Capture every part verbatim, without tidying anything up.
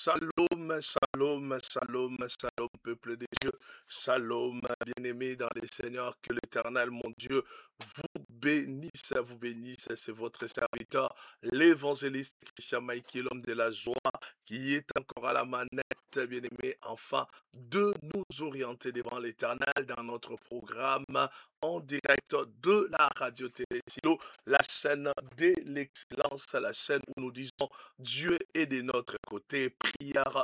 Shalom, shalom, shalom, shalom, peuple de Dieu. Shalom, bien-aimés dans les seigneurs, que l'Éternel, mon Dieu, vous bénisse, vous bénisse. C'est votre serviteur, l'évangéliste Christian Maïki, l'homme de la joie, qui est encore à la manette, bien-aimé, enfin, de nous orienter devant l'Éternel dans notre programme en direct de la radio-télé Silo, la chaîne de l'excellence, la chaîne où nous disons Dieu est de notre côté. Prière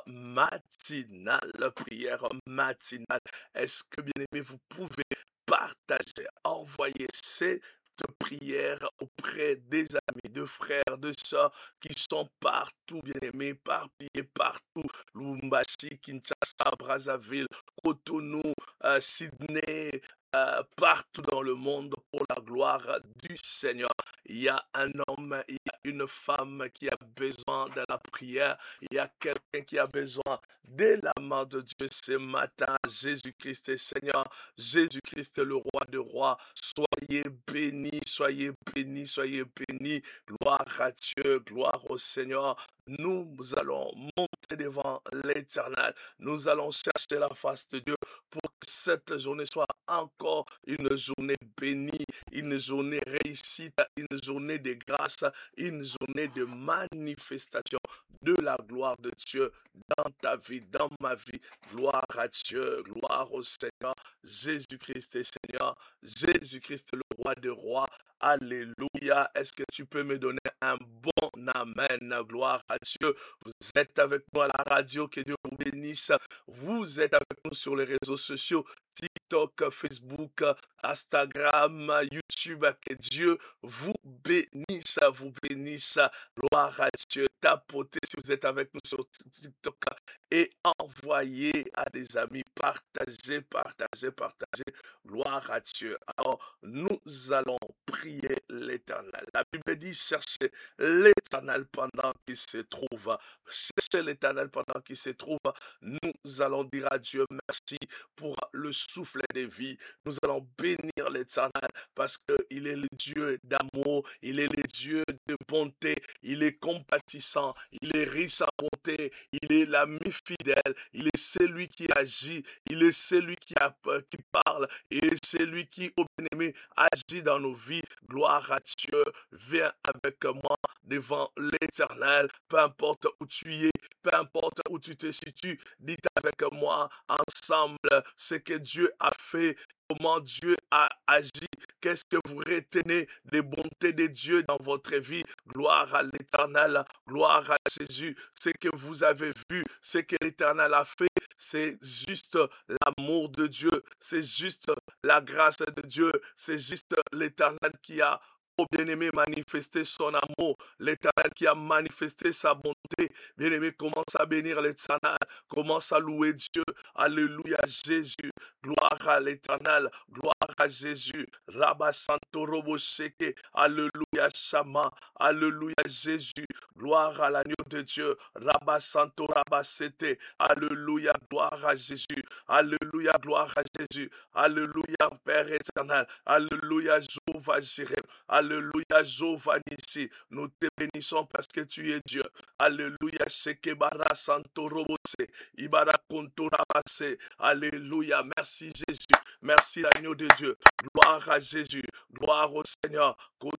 matinale, prière matinale. Est-ce que, bien-aimé, vous pouvez partager, envoyer cette prière auprès des amis, de frères, de sœurs qui sont partout, bien-aimés, éparpillés partout. Lumbashi, Kinshasa, Brazzaville, Cotonou, euh, Sydney, euh, partout dans le monde pour la gloire du Seigneur. Il y a un homme, il y a une femme qui a besoin de la prière. Il y a quelqu'un qui a besoin de la main de Dieu ce matin. Jésus-Christ est Seigneur. Jésus-Christ est le roi des rois. Soyez bénis, soyez bénis, soyez bénis. Gloire à Dieu, gloire au Seigneur. Nous allons monter devant l'Éternel. Nous allons chercher la face de Dieu pour que cette journée soit encore une journée bénie, une journée réussite, une journée de grâce, une journée de manifestation de la gloire de Dieu dans ta vie, dans ma vie. Gloire à Dieu, gloire au Seigneur. Jésus-Christ est Seigneur. Jésus-Christ est le roi des rois. Alléluia. Est-ce que tu peux me donner un bon amen? Gloire à Dieu. Vous êtes avec moi à la radio. Que Dieu vous bénisse. Vous êtes avec nous sur les réseaux sociaux. TikTok, Facebook, Instagram, YouTube. Que Dieu vous bénisse, vous bénisse. Gloire à Dieu. Tapotez si vous êtes avec nous sur TikTok et envoyez à des amis. Partagez, partagez, partagez. Gloire à Dieu. Alors, nous allons prier l'Éternel. La Bible dit, cherchez l'Éternel pendant qu'il se trouve. Cherchez l'Éternel pendant qu'il se trouve. Nous allons dire à Dieu merci pour le souffle de vie. Nous allons bénir l'Éternel parce qu'il est le Dieu d'amour, il est le Dieu de bonté, il est compatissant, il est riche en bonté, il est l'ami fidèle, il est celui qui agit, il est celui qui, a, qui parle, il est celui qui, au bien-aimé, agit dans nos vies. Gloire à Dieu. Viens avec moi devant l'Éternel, peu importe où tu es, peu importe où tu te situes, dites avec moi ensemble ce que Dieu a fait, comment Dieu a agi, qu'est-ce que vous retenez des bontés de Dieu dans votre vie. Gloire à l'Éternel, gloire à Jésus. Ce que vous avez vu, ce que l'Éternel a fait, c'est juste l'amour de Dieu, c'est juste la grâce de Dieu, c'est juste l'Éternel qui a, au bien-aimé, manifesté son amour, l'Éternel qui a manifesté sa bonté. Bien-aimé, commence à bénir l'Éternel, commence à louer Dieu. Alléluia Jésus, gloire à l'Éternel, gloire à Jésus. Rabba Santo Robo Sheke, alléluia Shama, alléluia Jésus, gloire à l'agneau de Dieu. Rabba Santo Rabba Sete, alléluia, gloire à Jésus, alléluia, gloire à Jésus, alléluia Père éternel, alléluia Jéhovah Jireh, alléluia Jéhovah Nissi. Nous te bénissons parce que tu es Dieu. Alléluia Shekebara Santo Robose, Ibara Konto Rabase, alléluia. Merci Jésus, merci l'agneau de Dieu. Gloire à Jésus, gloire au Seigneur.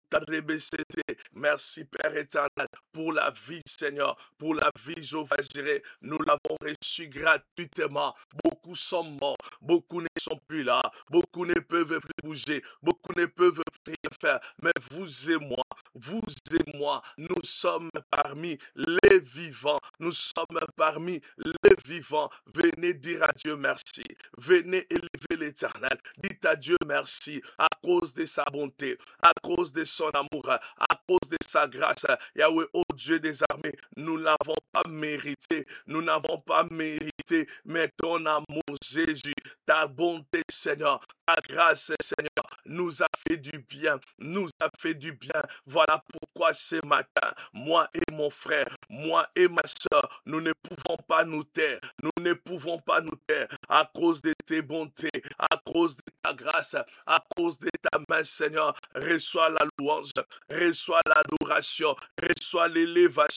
Merci Père éternel pour la vie Seigneur, pour la vie Jéhovah Jireh. Nous l'avons reçu gratuitement. Beaucoup sont morts, beaucoup ne sont plus là, beaucoup ne peuvent plus bouger, beaucoup ne peuvent plus rien faire. Mais vous et moi, vous et moi, nous sommes parmi les vivants. Nous sommes parmi les vivants. Venez dire à Dieu merci. Venez élever l'Éternel. Dites à Dieu merci à cause de sa bonté, à cause de son amour, à cause de sa grâce. Yahweh, ô Dieu des armées, nous n'avons pas mérité. Nous n'avons pas mérité. Mais ton amour, Jésus, ta bonté, Seigneur, ta grâce, Seigneur, nous a fait du bien. Nous a fait du bien. Voilà pourquoi ce matin, moi et mon frère, moi et ma soeur, nous ne pouvons pas nous taire. Nous ne pouvons pas nous taire à cause de tes bontés, à cause de ta grâce, à cause de ta main, Seigneur. Reçois la louange, reçois l'adoration, reçois l'élévation.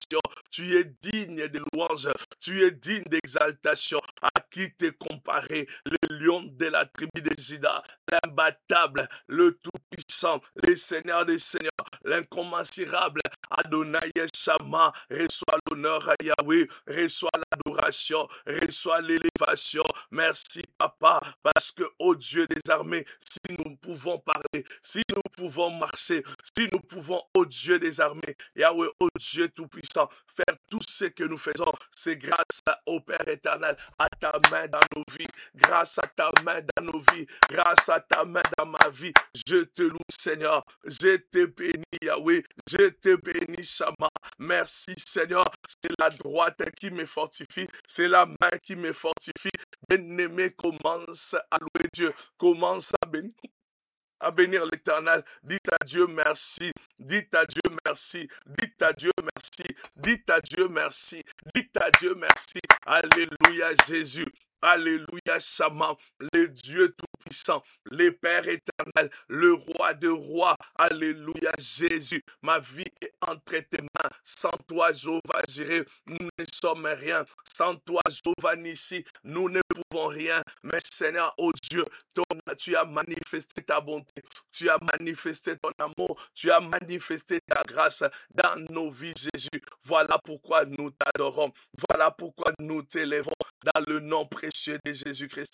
Tu es digne de louange. Tu es digne d'exaltation. À qui t'es comparé? Le lion de la tribu de Juda, l'imbattable, le tout-puissant, le Seigneur des Seigneurs, l'incommensurable Adonai Shama. Reçois l'honneur à Yahweh, reçois l'adoration, reçois l'élévation. Merci Papa, parce que, ô Dieu des armées, si nous pouvons parler, si nous pouvons marcher, si nous pouvons, ô Dieu des armées, Yahweh, ô Dieu tout-puissant, faire tout ce que nous faisons, c'est grâce au Père éternel, à ta main dans nos vies, grâce à ta main dans nos vies, grâce à ta main dans ma vie. Je te loue, Seigneur, je te bénis, Yahweh, je te bénis, Shama. Merci, Seigneur, c'est la droite qui me fortifie, c'est la main qui me fortifie. Bien-aimé, commence à louer Dieu, commence à bénir. À bénir l'Éternel. Dites à Dieu merci. Dites à Dieu merci. Dites à Dieu merci. Dites à Dieu merci. Dites à Dieu merci. Alléluia Jésus. Alléluia Shama, le Dieu Tout-Puissant, le Père éternel, le Roi de rois. Alléluia Jésus. Ma vie est entre tes mains. Sans toi, Jéhovah Jireh, nous ne sommes rien. Sans toi, Jéhovah Nissi, nous ne pouvons rien. Mais Seigneur, oh Dieu, ton, tu as manifesté ta bonté. Tu as manifesté ton amour. Tu as manifesté ta grâce dans nos vies, Jésus. Voilà pourquoi nous t'adorons. Voilà pourquoi nous t'élèvons dans le nom précieux de Jésus-Christ.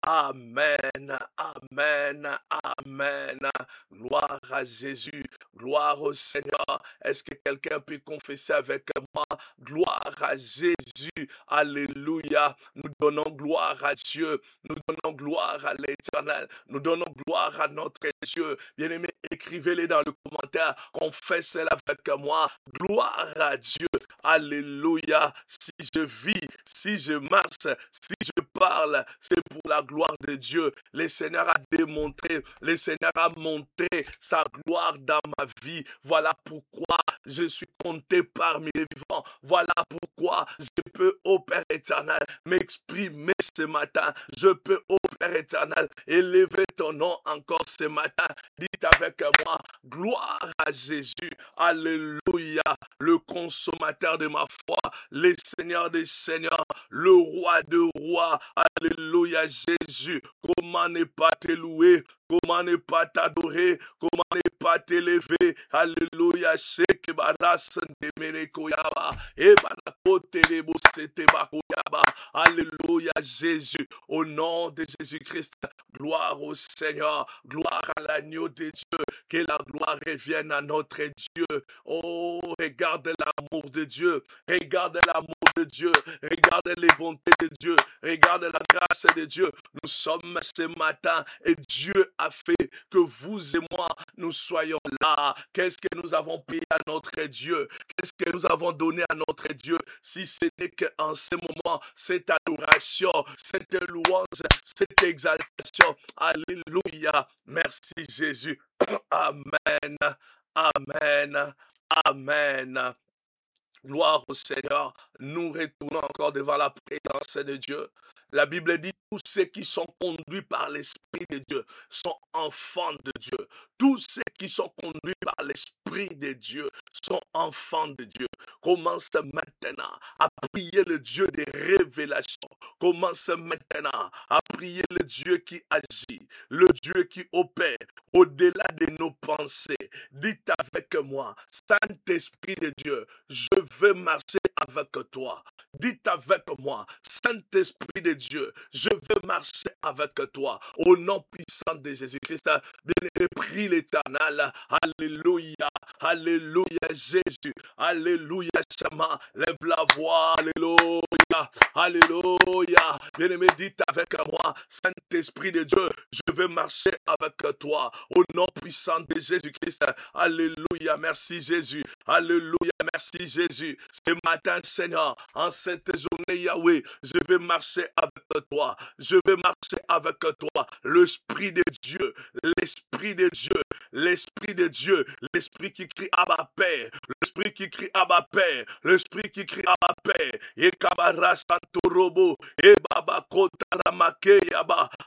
Amen, amen, amen. Gloire à Jésus, gloire au Seigneur. Est-ce que quelqu'un peut confesser avec moi? Gloire à Jésus, alléluia. Nous donnons gloire à Dieu, nous donnons gloire à l'Éternel, nous donnons gloire à notre Dieu. Bien-aimés, écrivez-les dans le commentaire, confessez-le avec moi. Gloire à Dieu, alléluia. Si je vis, si je marche, si je parle, c'est pour la gloire de Dieu. Le Seigneur a démontré, le Seigneur a montré sa gloire dans ma vie. Voilà pourquoi je suis compté parmi les vivants. Voilà pourquoi je peux, ô Père éternel, m'exprimer ce matin. Je peux, ô Père éternel, élever ton nom encore ce matin. Dites avec moi, gloire à Jésus. Alléluia. Le consommateur de ma foi, le Seigneur des seigneurs, le Roi de rois. Alléluia Jésus. Comment ne pas te louer? Comment ne pas t'adorer? Comment ne pas t'élever? Alléluia. Sheke baras ndemene koyaba. Ebanakote lebo sete bakoyaba. Alléluia Jésus. Au nom de Jésus-Christ, gloire au Seigneur, gloire à l'agneau de Dieu. Que la gloire revienne à notre Dieu. Oh, regarde l'amour de Dieu. Regarde l'amour de Dieu. Regarde les bontés de Dieu. Regarde la grâce de Dieu. Nous sommes ce matin et Dieu a fait que vous et moi, nous soyons là. Qu'est-ce que nous avons payé à notre Dieu? Qu'est-ce que nous avons donné à notre Dieu? Si ce n'est qu'en ce moment, cette adoration, cette louange, cette exaltation. Alléluia. Merci Jésus. Amen. Amen. Amen. Gloire au Seigneur. Nous retournons encore devant la présence de Dieu. La Bible dit, tous ceux qui sont conduits par l'Esprit de Dieu sont enfants de Dieu. Tous ceux qui sont conduits par l'Esprit de Dieu sont enfants de Dieu. Commence maintenant à prier le Dieu des révélations. Commence maintenant à prier le Dieu qui agit, le Dieu qui opère au-delà de nos pensées. Dites avec moi, Saint-Esprit de Dieu, je veux marcher avec toi. Dites avec moi, Saint-Esprit de Dieu, je veux marcher avec toi. Au nom puissant de Jésus-Christ, bien-aimé, prie l'Éternel. Alléluia, alléluia Jésus, alléluia Shama. Lève la voix, alléluia, alléluia. Bien-aimé, dites avec moi, Saint-Esprit de Dieu, je veux marcher avec toi. Au nom puissant de Jésus-Christ, alléluia, merci Jésus, alléluia, merci Jésus. Ce matin, Seigneur, en cette journée, Yahweh, je vais marcher avec toi. Je vais marcher avec toi. L'Esprit de Dieu, l'Esprit de Dieu, l'Esprit de Dieu, l'Esprit qui crie Abba Père, l'Esprit qui crie Abba Père, l'Esprit qui crie Abba Père. Et Kabara Santorobo, et Baba Kotaramake Yaba.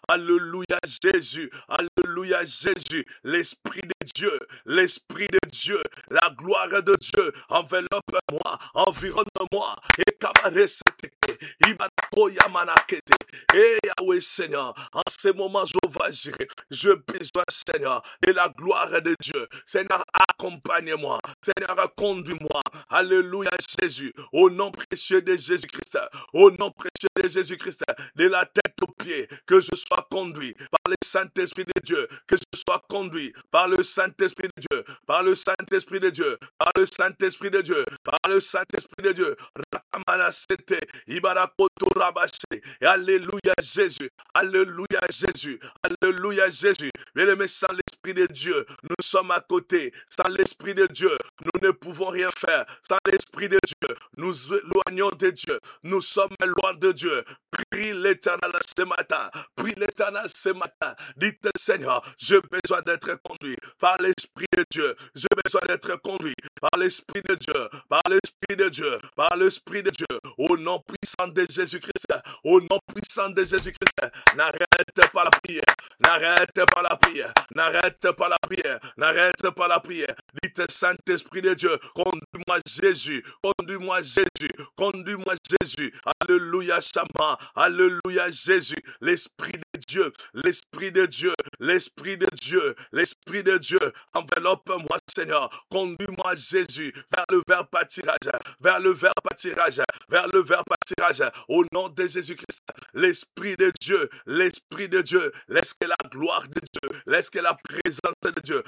Alléluia Jésus. Alléluia Jésus. L'Esprit de Dieu, l'Esprit de Dieu, la gloire de Dieu, enveloppe-moi, environne-moi. Et kabareseteke, ibanakoya manakete. Et Yahweh Seigneur, en ces moments, je vais gérer. Je besoin, Seigneur, de la gloire de Dieu. Seigneur, accompagne-moi. Seigneur, conduis-moi. Alléluia Jésus. Au nom précieux de Jésus-Christ. Au nom précieux de Jésus-Christ. De la tête aux pieds. Que je sois conduit par le Saint-Esprit de Dieu. Que je sois conduit par le Saint-Esprit de Dieu. Par le Saint-Esprit de Dieu. Par le Saint-Esprit de Dieu. Par le Saint-Esprit de Dieu. Rakamanasete. Ibarakoto rabashe. Et Alléluia Jésus. Alléluia Jésus. Alléluia Jésus. Bien-aimé, sans l'Esprit de Dieu, nous sommes à côté. Sans l'Esprit de Dieu, nous ne pouvons rien faire. Sans l'Esprit de Dieu, nous éloignons de Dieu. Nous sommes loin de Dieu. Prie l'Éternel ce matin. Prie l'Éternel ce matin. Dites, Seigneur, j'ai besoin d'être conduit par l'Esprit de Dieu. J'ai besoin d'être conduit par l'Esprit de Dieu. Par l'Esprit de Dieu. Par l'Esprit de Dieu. Au nom puissant de Jésus-Christ. Au nom puissant de Jésus-Christ. N'arrête pas la prière. N'arrête pas la prière. N'arrête pas la prière. N'arrête pas la prière. Dites, Saint-Esprit de Dieu, conduis-moi Jésus. Conduis-moi Jésus. Conduis-moi Jésus. Alléluia Shama. Alléluia Jésus. L'Esprit de Dieu. L'Esprit de Dieu. L'Esprit de Dieu. L'Esprit de Dieu. Enveloppe-moi Seigneur. Conduis-moi Jésus vers le vers pâturage. Vers le vers pâturage. Vers le vers pâturage. Au nom de Jésus-Christ. L'Esprit de Dieu. L'Esprit de Dieu. Laisse que la gloire de Dieu. Laisse que la présence de Dieu.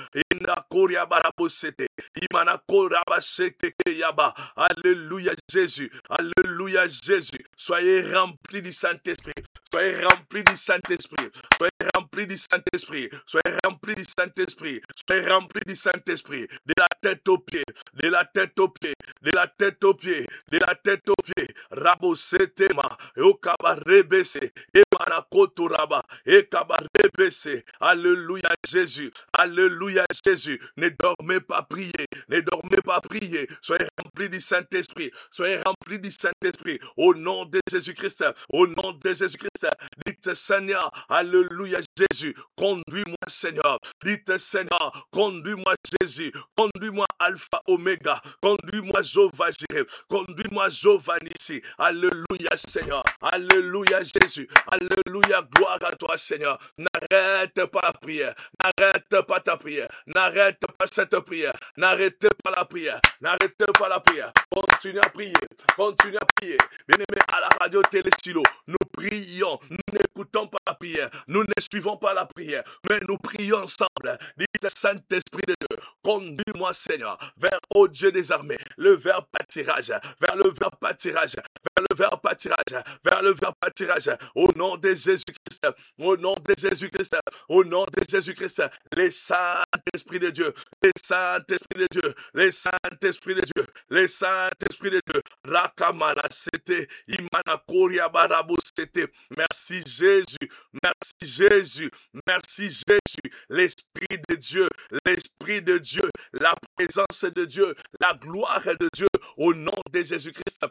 Alléluia Jésus. Alléluia Jésus. Soyez remplis du Saint-Esprit. Soyez remplis du Saint-Esprit. Soyez remplis du Saint-Esprit. Soyez remplis du Saint-Esprit. Soyez remplis du Saint-Esprit. De la tête aux pieds. De la tête aux pieds. De la tête aux pieds. De la tête aux pieds. Rabo setema. Okabarebese. Emanakoto raba. Ekabarebese. Alléluia Jésus. Alléluia Jésus. Ne dormez pas prier. Ne dormez pas prier. Soyez remplis du Saint-Esprit. Soyez remplis du Saint-Esprit. Au nom de Jésus-Christ. Au nom de Jésus-Christ. Dites Seigneur. Alléluia Jésus. Conduis-moi Seigneur. Dites Seigneur. Conduis-moi Jésus. Conduis-moi Alpha Oméga. Conduis-moi Jéhovah Jireh. Conduis-moi Jéhovah Nissi. Alléluia Seigneur. Alléluia Jésus. Alléluia. Gloire à toi Seigneur. N'arrête pas la prière. N'arrête pas ta prière. N'arrête pas cette prière. N'arrêtez pas la prière. N'arrêtez pas la prière. Continue à prier. Continue à prier. Bien-aimés, à la radio Télé Silo, nous prions. Nous n'écoutons pas la prière. Nous ne suivons pas la prière. Mais nous prions ensemble. Dites Saint-Esprit de Dieu. Conduis-moi Seigneur vers, ô Dieu des armées, le vers pâturage. Vers le vers pâturage. Vers le vers pâturage. Vers le vers pâturage. Au nom de Jésus-Christ. Au nom de Jésus-Christ. Au nom de Jésus-Christ. Les Saint-Esprit de Dieu. Les Saint-Esprit de Dieu. Les Saint-Esprit de Dieu. Les Saint-Esprit de Dieu. Rakamana sete. Imana koria barabu sete. Merci Jésus. Merci Jésus. Merci Jésus. L'Esprit de Dieu. L'Esprit de Dieu. La présence de Dieu. La gloire de Dieu. Au nom de Jésus-Christ.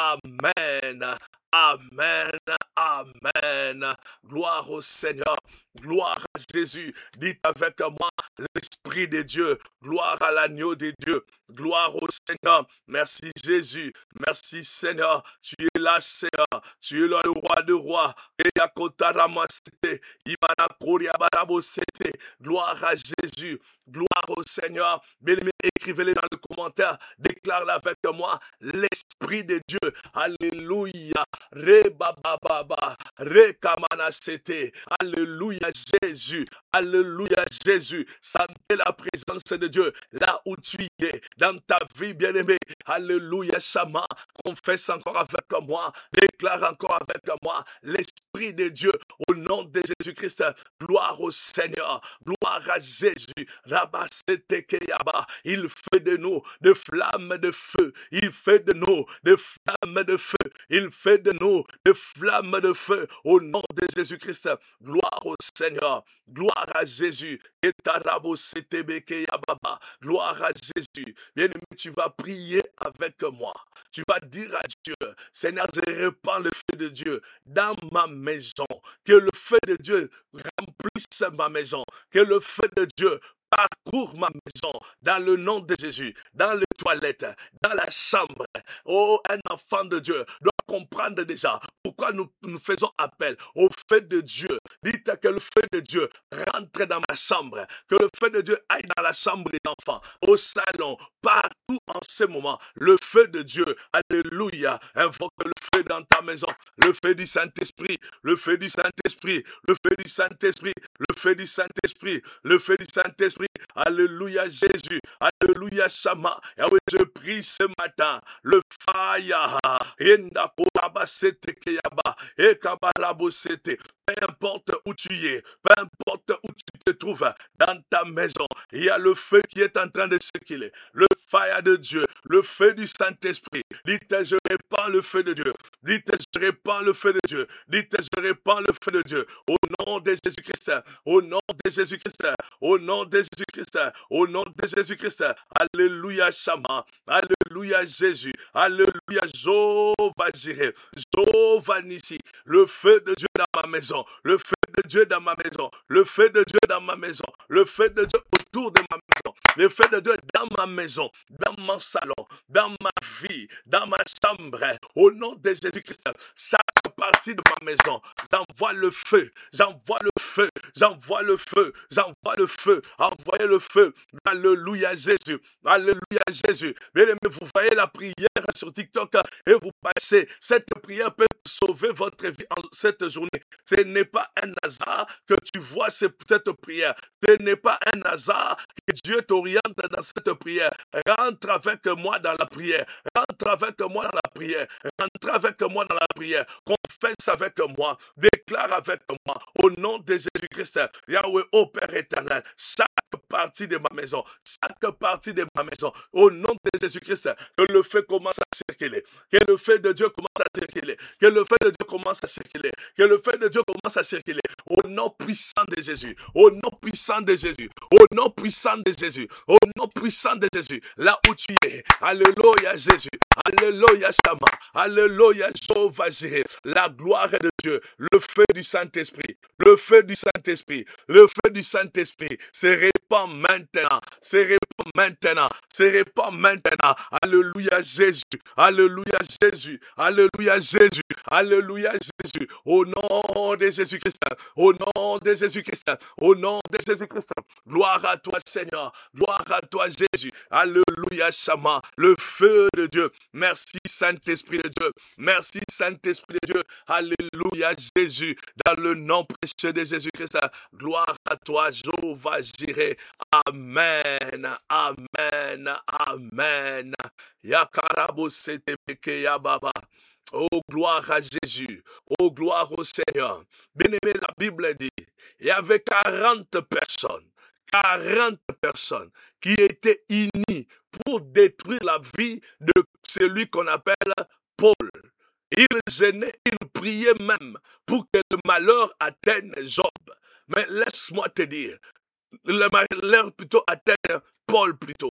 Amen. Amen. Amen. Gloire au Seigneur. Gloire à Jésus. Dites avec moi, l'Esprit de Dieu. Gloire à l'agneau de Dieu. Gloire au Seigneur. Merci Jésus. Merci Seigneur. Tu es là, Seigneur. Tu es là, le roi de rois. Gloire à Jésus. Gloire au Seigneur. Bien-aimé, écrivez-le dans le commentaire. Déclare-le avec moi. L'Esprit de Dieu. Alléluia. Re baba baba. Re kamana sete. Alléluia Jésus. Alléluia Jésus. Sentez la présence de Dieu là où tu es. Dans ta vie, bien-aimé. Alléluia Shama. Confesse encore avec moi. Déclare encore avec moi. L'Esprit de Dieu. Au nom de Jésus-Christ. Gloire au Seigneur. Gloire à Jésus. Il fait de nous des flammes de feu. Il fait de nous des flammes de feu. Il fait de nous des flammes de feu. Au nom de Jésus-Christ. Gloire au Seigneur. Gloire à Jésus. Gloire à Jésus. Bien-aimé, tu vas prier avec moi. Tu vas dire à Dieu, Seigneur, je répands le feu de Dieu dans ma maison. Que le feu de Dieu remplisse ma maison. Que le feu de Dieu parcours ma maison dans le nom de Jésus, dans les toilettes, dans la chambre. Oh, un enfant de Dieu doit comprendre déjà pourquoi nous, nous faisons appel au feu de Dieu. Dites que le feu de Dieu rentre dans ma chambre, que le feu de Dieu aille dans la chambre des enfants, au salon, partout en ce moment. Le feu de Dieu, alléluia, invoque le feu dans ta maison, le feu du Saint-Esprit, le feu du Saint-Esprit, le feu du Saint-Esprit, le feu du Saint-Esprit, le feu du Saint-Esprit. Alléluia Jésus, alléluia Shama. Et oui, je prie ce matin, le fire, Yenda Korabasete Keyaba, Ekabarabosete. Peu importe où tu es, peu importe où tu te trouves, dans ta maison, il y a le feu qui est en train de circuler. Le fire de Dieu, le feu du Saint-Esprit. Dites, je répands le feu de Dieu. Dites, je répands le feu de Dieu. Dites, je répands le feu de Dieu. Au nom de Jésus-Christ, au nom de Jésus-Christ, au nom de Jésus-Christ, au nom de Jésus-Christ. Alléluia, Shama. Alléluia, Jésus. Alléluia, Jéhovah Jireh. Jéhovah Nissi. Le feu de Dieu dans ma maison. Le feu de Dieu dans ma maison. Le feu de Dieu dans ma maison. Le feu de Dieu autour de ma maison. Le feu de Dieu dans ma maison, dans mon salon, dans ma vie, dans ma chambre. Au nom de Jésus-Christ, chaque partie de ma maison, j'envoie le feu, j'envoie le feu, j'envoie le feu, j'envoie le feu, envoyez le feu. Alléluia Jésus, alléluia Jésus. Bien-aimés, vous voyez la prière sur TikTok et vous passez. Cette prière peut sauver votre vie en cette journée. Ce n'est pas un hasard que tu vois cette prière. Ce n'est pas un hasard que Dieu t'oriente dans cette prière. Rentre avec moi dans la prière. Rentre avec moi dans la prière. Rentre avec moi dans la prière. Confesse avec moi. Déclare avec moi. Au nom de Jésus-Christ, Yahweh, ô Père éternel, chaque partie de ma maison, chaque partie de ma maison, au nom de Jésus-Christ, que le feu commence à circuler. Que le feu de Dieu commence à circuler. Que le feu de Dieu commence à circuler. Que le feu de Dieu commence à circuler. Au nom puissant de Jésus. Au nom puissant de Jésus. Au nom puissant de Jésus. Au nom puissant de Jésus. Là où tu es. Alléluia Jésus. Alléluia Shama. Alléluia Jéhovah Jireh. La gloire de Dieu. Le feu du Saint-Esprit. Le feu du Saint-Esprit. Le feu du Saint-Esprit se répand maintenant. Se répand maintenant. Se répand maintenant. Alléluia Jésus. Alléluia Jésus. Alléluia Jésus. Alléluia Jésus. Au nom de Jésus-Christ. Au nom de Jésus-Christ. Au nom de Jésus-Christ. Gloire à toi Seigneur. Gloire à toi Jésus. Alléluia Shama. Le feu de Dieu. Merci Saint-Esprit de Dieu. Merci Saint-Esprit de Dieu. Alléluia Jésus. Dans le nom précieux de Jésus-Christ. Gloire à toi Jéhovah Jireh. Amen. Amen. Amen. Yakarabo setebeke yababa. Oh, gloire à Jésus. Oh, gloire au Seigneur. Bien-aimé, la Bible dit, il y avait quarante personnes, quarante personnes qui étaient unies pour détruire la vie de celui qu'on appelle Paul. Ils gênaient, ils priaient même pour que le malheur atteigne Job. Mais laisse-moi te dire, le malheur plutôt atteigne Paul plutôt.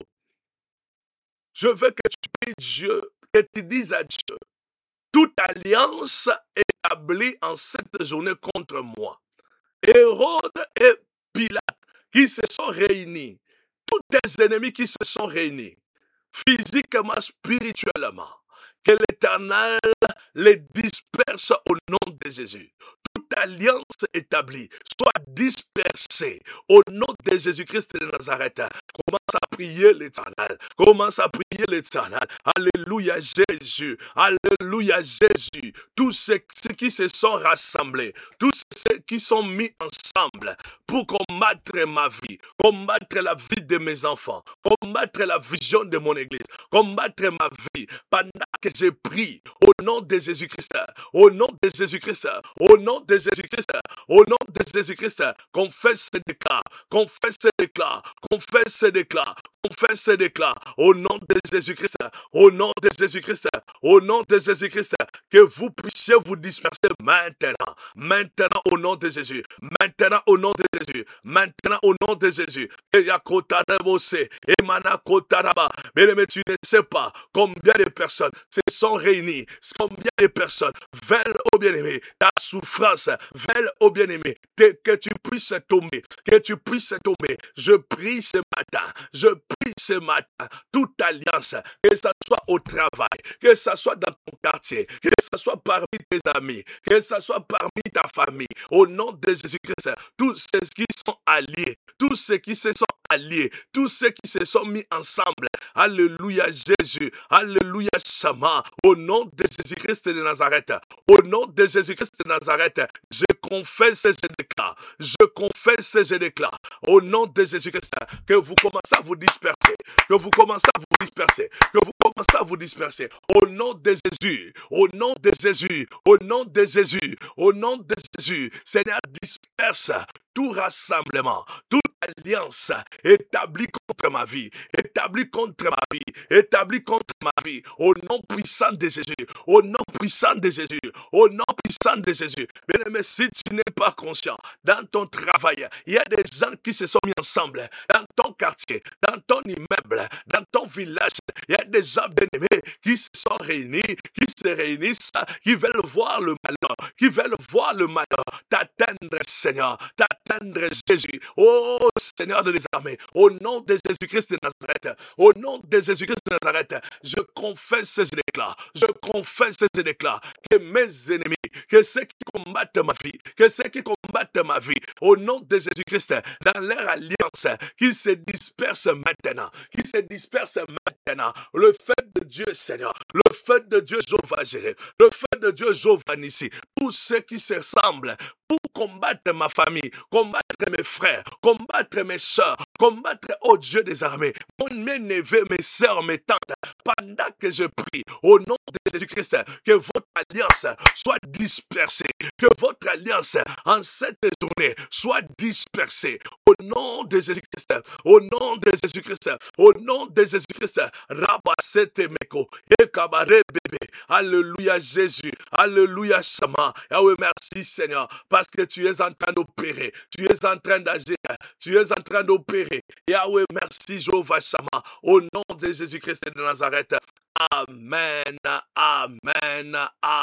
Je veux que tu pries Dieu, que tu dises à Dieu, toute alliance établie en cette journée contre moi. Hérode et Pilate qui se sont réunis. Tous tes ennemis qui se sont réunis. Physiquement, spirituellement. Que l'Éternel les disperse au nom de Jésus. Toute alliance établie soit dispersée au nom de Jésus-Christ de Nazareth. Commence à prier l'Éternel. Commence à prier l'Éternel. Alléluia Jésus. Alléluia Jésus. Tous ceux qui se sont rassemblés, tous ceux qui sont mis ensemble pour combattre ma vie, combattre la vie de mes enfants, combattre la vision de mon église, combattre ma vie pendant que je prie au nom de Jésus-Christ, au nom de Jésus-Christ, au nom de Jésus-Christ, au nom de Jésus-Christ, confesse ce déclare, confesse ce déclare, confesse ce déclare, confesse et déclare au nom de Jésus-Christ, au nom de Jésus-Christ, au nom de Jésus-Christ, que vous puissiez vous disperser maintenant, maintenant au nom de Jésus, maintenant au nom de Jésus, maintenant au nom de Jésus. Et mais tu ne sais pas combien de personnes se sont réunies, combien de personnes veulent au bien-aimé, ta souffrance, veulent au bien-aimé, que, que tu puisses tomber, que tu puisses tomber. Je prie ce matin, je prie ce matin, toute alliance, que ce soit au travail, que ce soit dans ton quartier, que ce soit parmi tes amis, que ce soit parmi ta famille, au nom de Jésus-Christ, tous ceux qui sont alliés, tous ceux qui se sont alliés, tous ceux qui se sont mis ensemble, alléluia Jésus, alléluia Sama, au nom de Jésus-Christ de Nazareth, au nom de Jésus-Christ de Nazareth, je confesse et je déclare, je confesse et je déclare, au nom de Jésus-Christ, que vous commencez à vous disperser, que vous commencez à vous disperser, que vous commencez à vous disperser, au nom de Jésus, au nom de Jésus, au nom de Jésus, au nom de Jésus, Seigneur, disperse tout rassemblement, toute alliance établie contre ma vie, établie contre ma vie, établie contre ma vie, au nom puissant de Jésus, au nom puissant de Jésus, au nom puissant de Jésus. Bien-aimé, si tu n'es pas conscient, dans ton travail, il y a des gens qui se sont mis ensemble, dans ton quartier, dans ton immeuble, dans ton village, il y a des gens bien-aimés qui se sont réunis, qui se réunissent, qui veulent voir le malheur, qui veulent voir le malheur, t'atteindre, Seigneur, t'atteindre, Jésus. Oh, Seigneur de les armées, au nom de Jésus-Christ de Nazareth, au nom de Jésus-Christ de Nazareth, je confesse et je déclare, je confesse et je déclare que mes ennemis, que ceux qui combattent ma vie, que ceux qui combattent ma vie, au nom de Jésus-Christ, dans leur alliance, qu'ils se dispersent maintenant, qu'ils se dispersent maintenant. Le feu de Dieu, Seigneur, le feu de Dieu, Jéhovah Jireh, le feu de Dieu, Jéhovah Nissi, tous ceux qui se ressemblent, pour combattre ma famille, combattre mes frères, combattre mes soeurs, combattre, oh Dieu des armées, mon, mes neveux, mes soeurs, mes tantes, pendant que je prie, au nom de Jésus-Christ, que votre alliance soit dispersée, que votre alliance en cette journée soit dispersée, au nom de Jésus-Christ, au nom de Jésus-Christ, au nom de Jésus-Christ, Rabasete Meko, Ekabare bébé, alléluia Jésus, alléluia Sama, Yahweh merci Seigneur, parce que tu es en train d'opérer, tu es en train d'agir, tu es en train d'opérer. Yahweh, merci Jéhovah Shammah, au nom de Jésus-Christ de Nazareth. Amen, amen,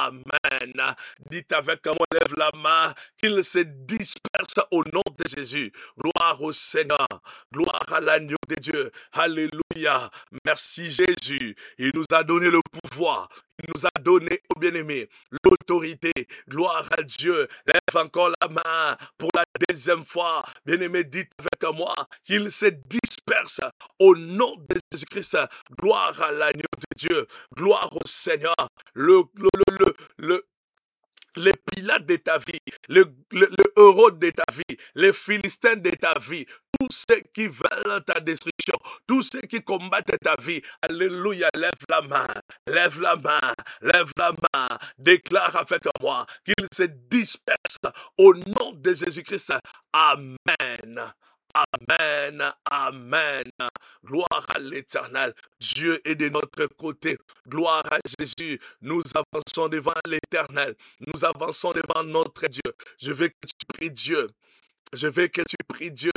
amen. Dites avec moi, lève la main, qu'il se disperse au nom de Jésus. Gloire au Seigneur, gloire à l'agneau de Dieu. Alléluia. Merci Jésus. Il nous a donné le pouvoir. Il nous a donné au bien-aimé l'autorité. Gloire à Dieu. Lève encore la main pour la deuxième fois. Bien-aimé, dites avec moi qu'il se disperse au nom de Jésus-Christ. Gloire à l'agneau de Dieu. Gloire au Seigneur. Le, le, le, le, le les pilates de ta vie, le, le, le héros de ta vie, les Philistins de ta vie, tous ceux qui veulent ta destruction, tous ceux qui combattent ta vie, alléluia, lève la main, lève la main, lève la main, déclare avec moi qu'ils se dispersent au nom de Jésus-Christ. Amen. Amen, amen. Gloire à l'Éternel. Dieu est de notre côté. Gloire à Jésus. Nous avançons devant l'Éternel. Nous avançons devant notre Dieu. Je veux que tu pries Dieu. Je veux que tu pries Dieu.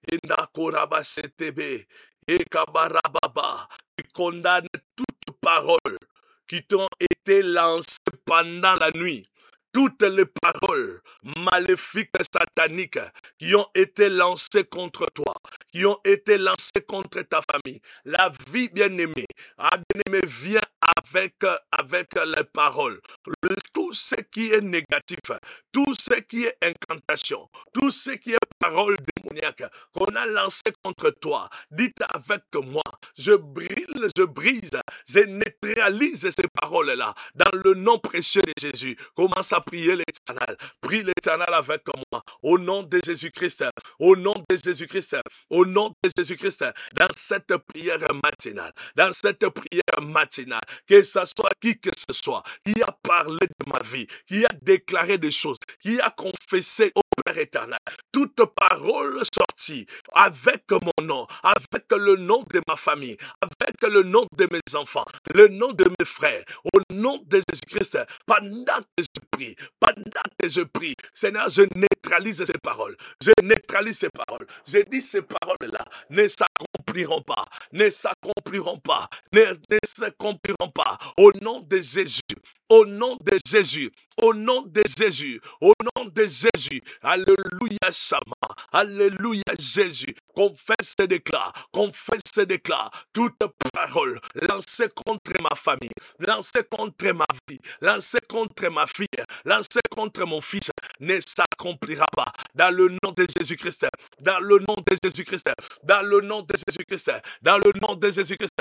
Tu condamnes toute parole qui t'ont été lancées pendant la nuit. Toutes les paroles maléfiques et sataniques qui ont été lancées contre toi, qui ont été lancées contre ta famille. La vie bien-aimée, ah, bien-aimé, vient avec, avec les paroles. Le, tout ce qui est négatif, tout ce qui est incantation, tout ce qui est parole démoniaque qu'on a lancé contre toi, dites avec moi, je brille, je brise, je neutralise ces paroles-là dans le nom précieux de Jésus. Commence à prier l'Éternel. Prie l'Éternel avec moi. Au nom de Jésus-Christ. Au nom de Jésus-Christ. Au nom de Jésus-Christ. Dans cette prière matinale. Dans cette prière matinale. Que ce soit qui que ce soit. Qui a parlé de ma vie. Qui a déclaré des choses. Qui a confessé au Père éternel, toute parole sortie avec mon nom, avec le nom de ma famille, avec le nom de mes enfants, le nom de mes frères, au nom de Jésus-Christ, pendant que je prie, pendant que je prie, Seigneur, je neutralise ces paroles, je neutralise ces paroles, je dis ces paroles-là ne s'accompliront pas, ne s'accompliront pas, ne, ne s'accompliront pas, au nom de Jésus, au nom de Jésus, au nom de Jésus, au nom de Jésus, alléluia Sama, alléluia Jésus, confesse et déclare, confesse et déclare, toute parole lancée contre ma famille, lancée contre ma vie, lancée contre ma fille, lancée contre mon fils, ne s'accomplira pas, dans le nom de Jésus-Christ, dans le nom de Jésus-Christ, dans le nom de Jésus-Christ, dans le nom de Jésus-Christ,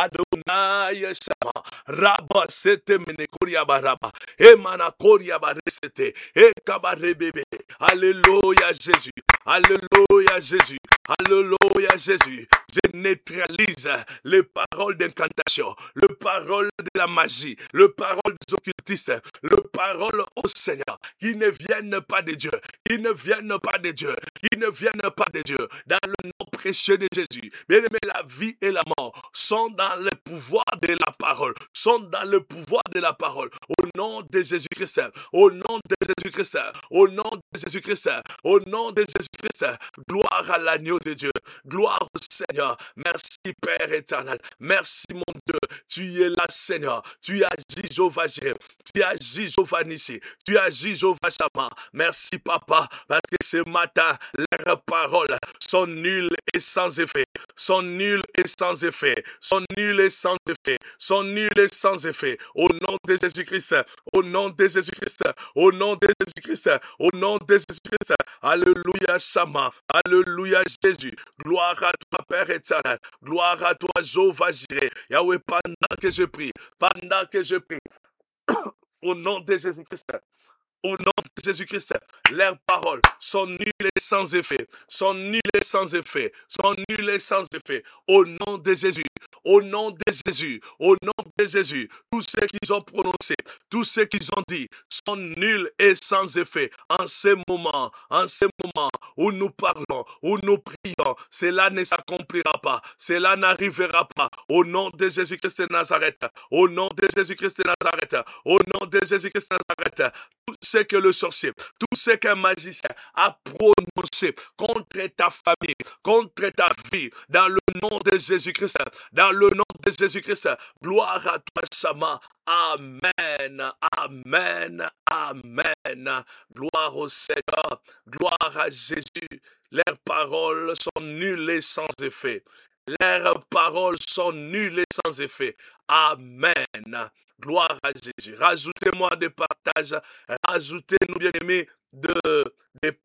Adonai Sama, Rabba Sete Menekoria Baraba, Emana Koria Baresete, Ekabarebebe, alléluia Jésus, alléluia Jésus, alléluia Jésus, je neutralise les paroles d'incantation, les paroles de la magie, les paroles des occultistes, les paroles au Seigneur, qui ne viennent pas de Dieu, qui ne viennent pas de Dieu, qui ne viennent pas de Dieu, dans le nom précieux de Jésus. Bien-aimé, la vie et la mort sont dans le pouvoir de la parole, sont dans le pouvoir de la parole, au nom de Jésus-Christ, au nom de Jésus-Christ, au nom de Jésus-Christ, au nom de Jésus-Christ, gloire à l'agneau de Dieu, gloire au Seigneur. Merci Père éternel, merci mon Dieu, tu es là Seigneur, tu agis Jéhovah Jireh, tu agis Jéhovah Nissi, tu agis Jéhovah Shammah. Merci Papa, parce que ce matin, leurs paroles sont nulles et sans effet, sont nulles et sans effet, sont nulles et sans effet, sont nulles et sans effet, au nom de Jésus-Christ, au nom de Jésus-Christ, au nom de Jésus-Christ, au nom de Jésus-Christ, alléluia Shammah, alléluia Jésus, gloire à toi Père éternel, gloire à toi Jéhovah Jireh, Yahweh, pendant que je prie, pendant que je prie, au nom de Jésus-Christ, au nom de Jésus-Christ, leurs paroles sont nulles et sans effet, sont nulles et sans effet, sont nulles et sans effet, au nom de Jésus, au nom de Jésus, au nom de Jésus, tout ce qu'ils ont prononcé, tout ce qu'ils ont dit sont nuls et sans effet. En ce moment, en ce moment où nous parlons, où nous prions, cela ne s'accomplira pas, cela n'arrivera pas. Au nom de Jésus-Christ de Nazareth, au nom de Jésus-Christ de Nazareth, au nom de Jésus-Christ de Nazareth, tout ce que le sorcier, tout ce qu'un magicien a prononcé contre ta famille, contre ta vie, dans le nom de Jésus-Christ, dans le nom de Jésus-Christ, gloire à toi, Shammah. Amen, amen, amen. Gloire au Seigneur, gloire à Jésus. Leurs paroles sont nulles et sans effet. Leurs paroles sont nulles et sans effet. Amen. Gloire à Jésus. Rajoutez-moi des partages. Rajoutez-nous, bien-aimés, de, de,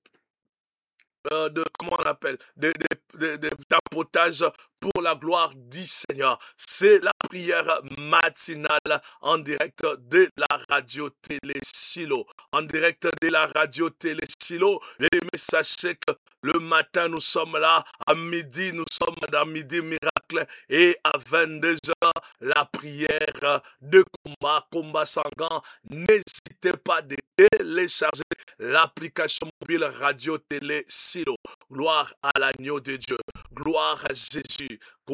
euh, de, comment on appelle, de, de, de, de tapotage pour la gloire du Seigneur. C'est la prière matinale en direct de la radio-télé Silo. En direct de la radio-télé Silo. Et sachez que le matin, nous sommes là. À midi, nous sommes dans Midi Miracle. Et à vingt-deux heures, la prière de combat, combat sanguin. N'hésitez pas de télécharger l'application mobile radio-télé Silo. Gloire à l'agneau de Dieu. Gloire à Jésus.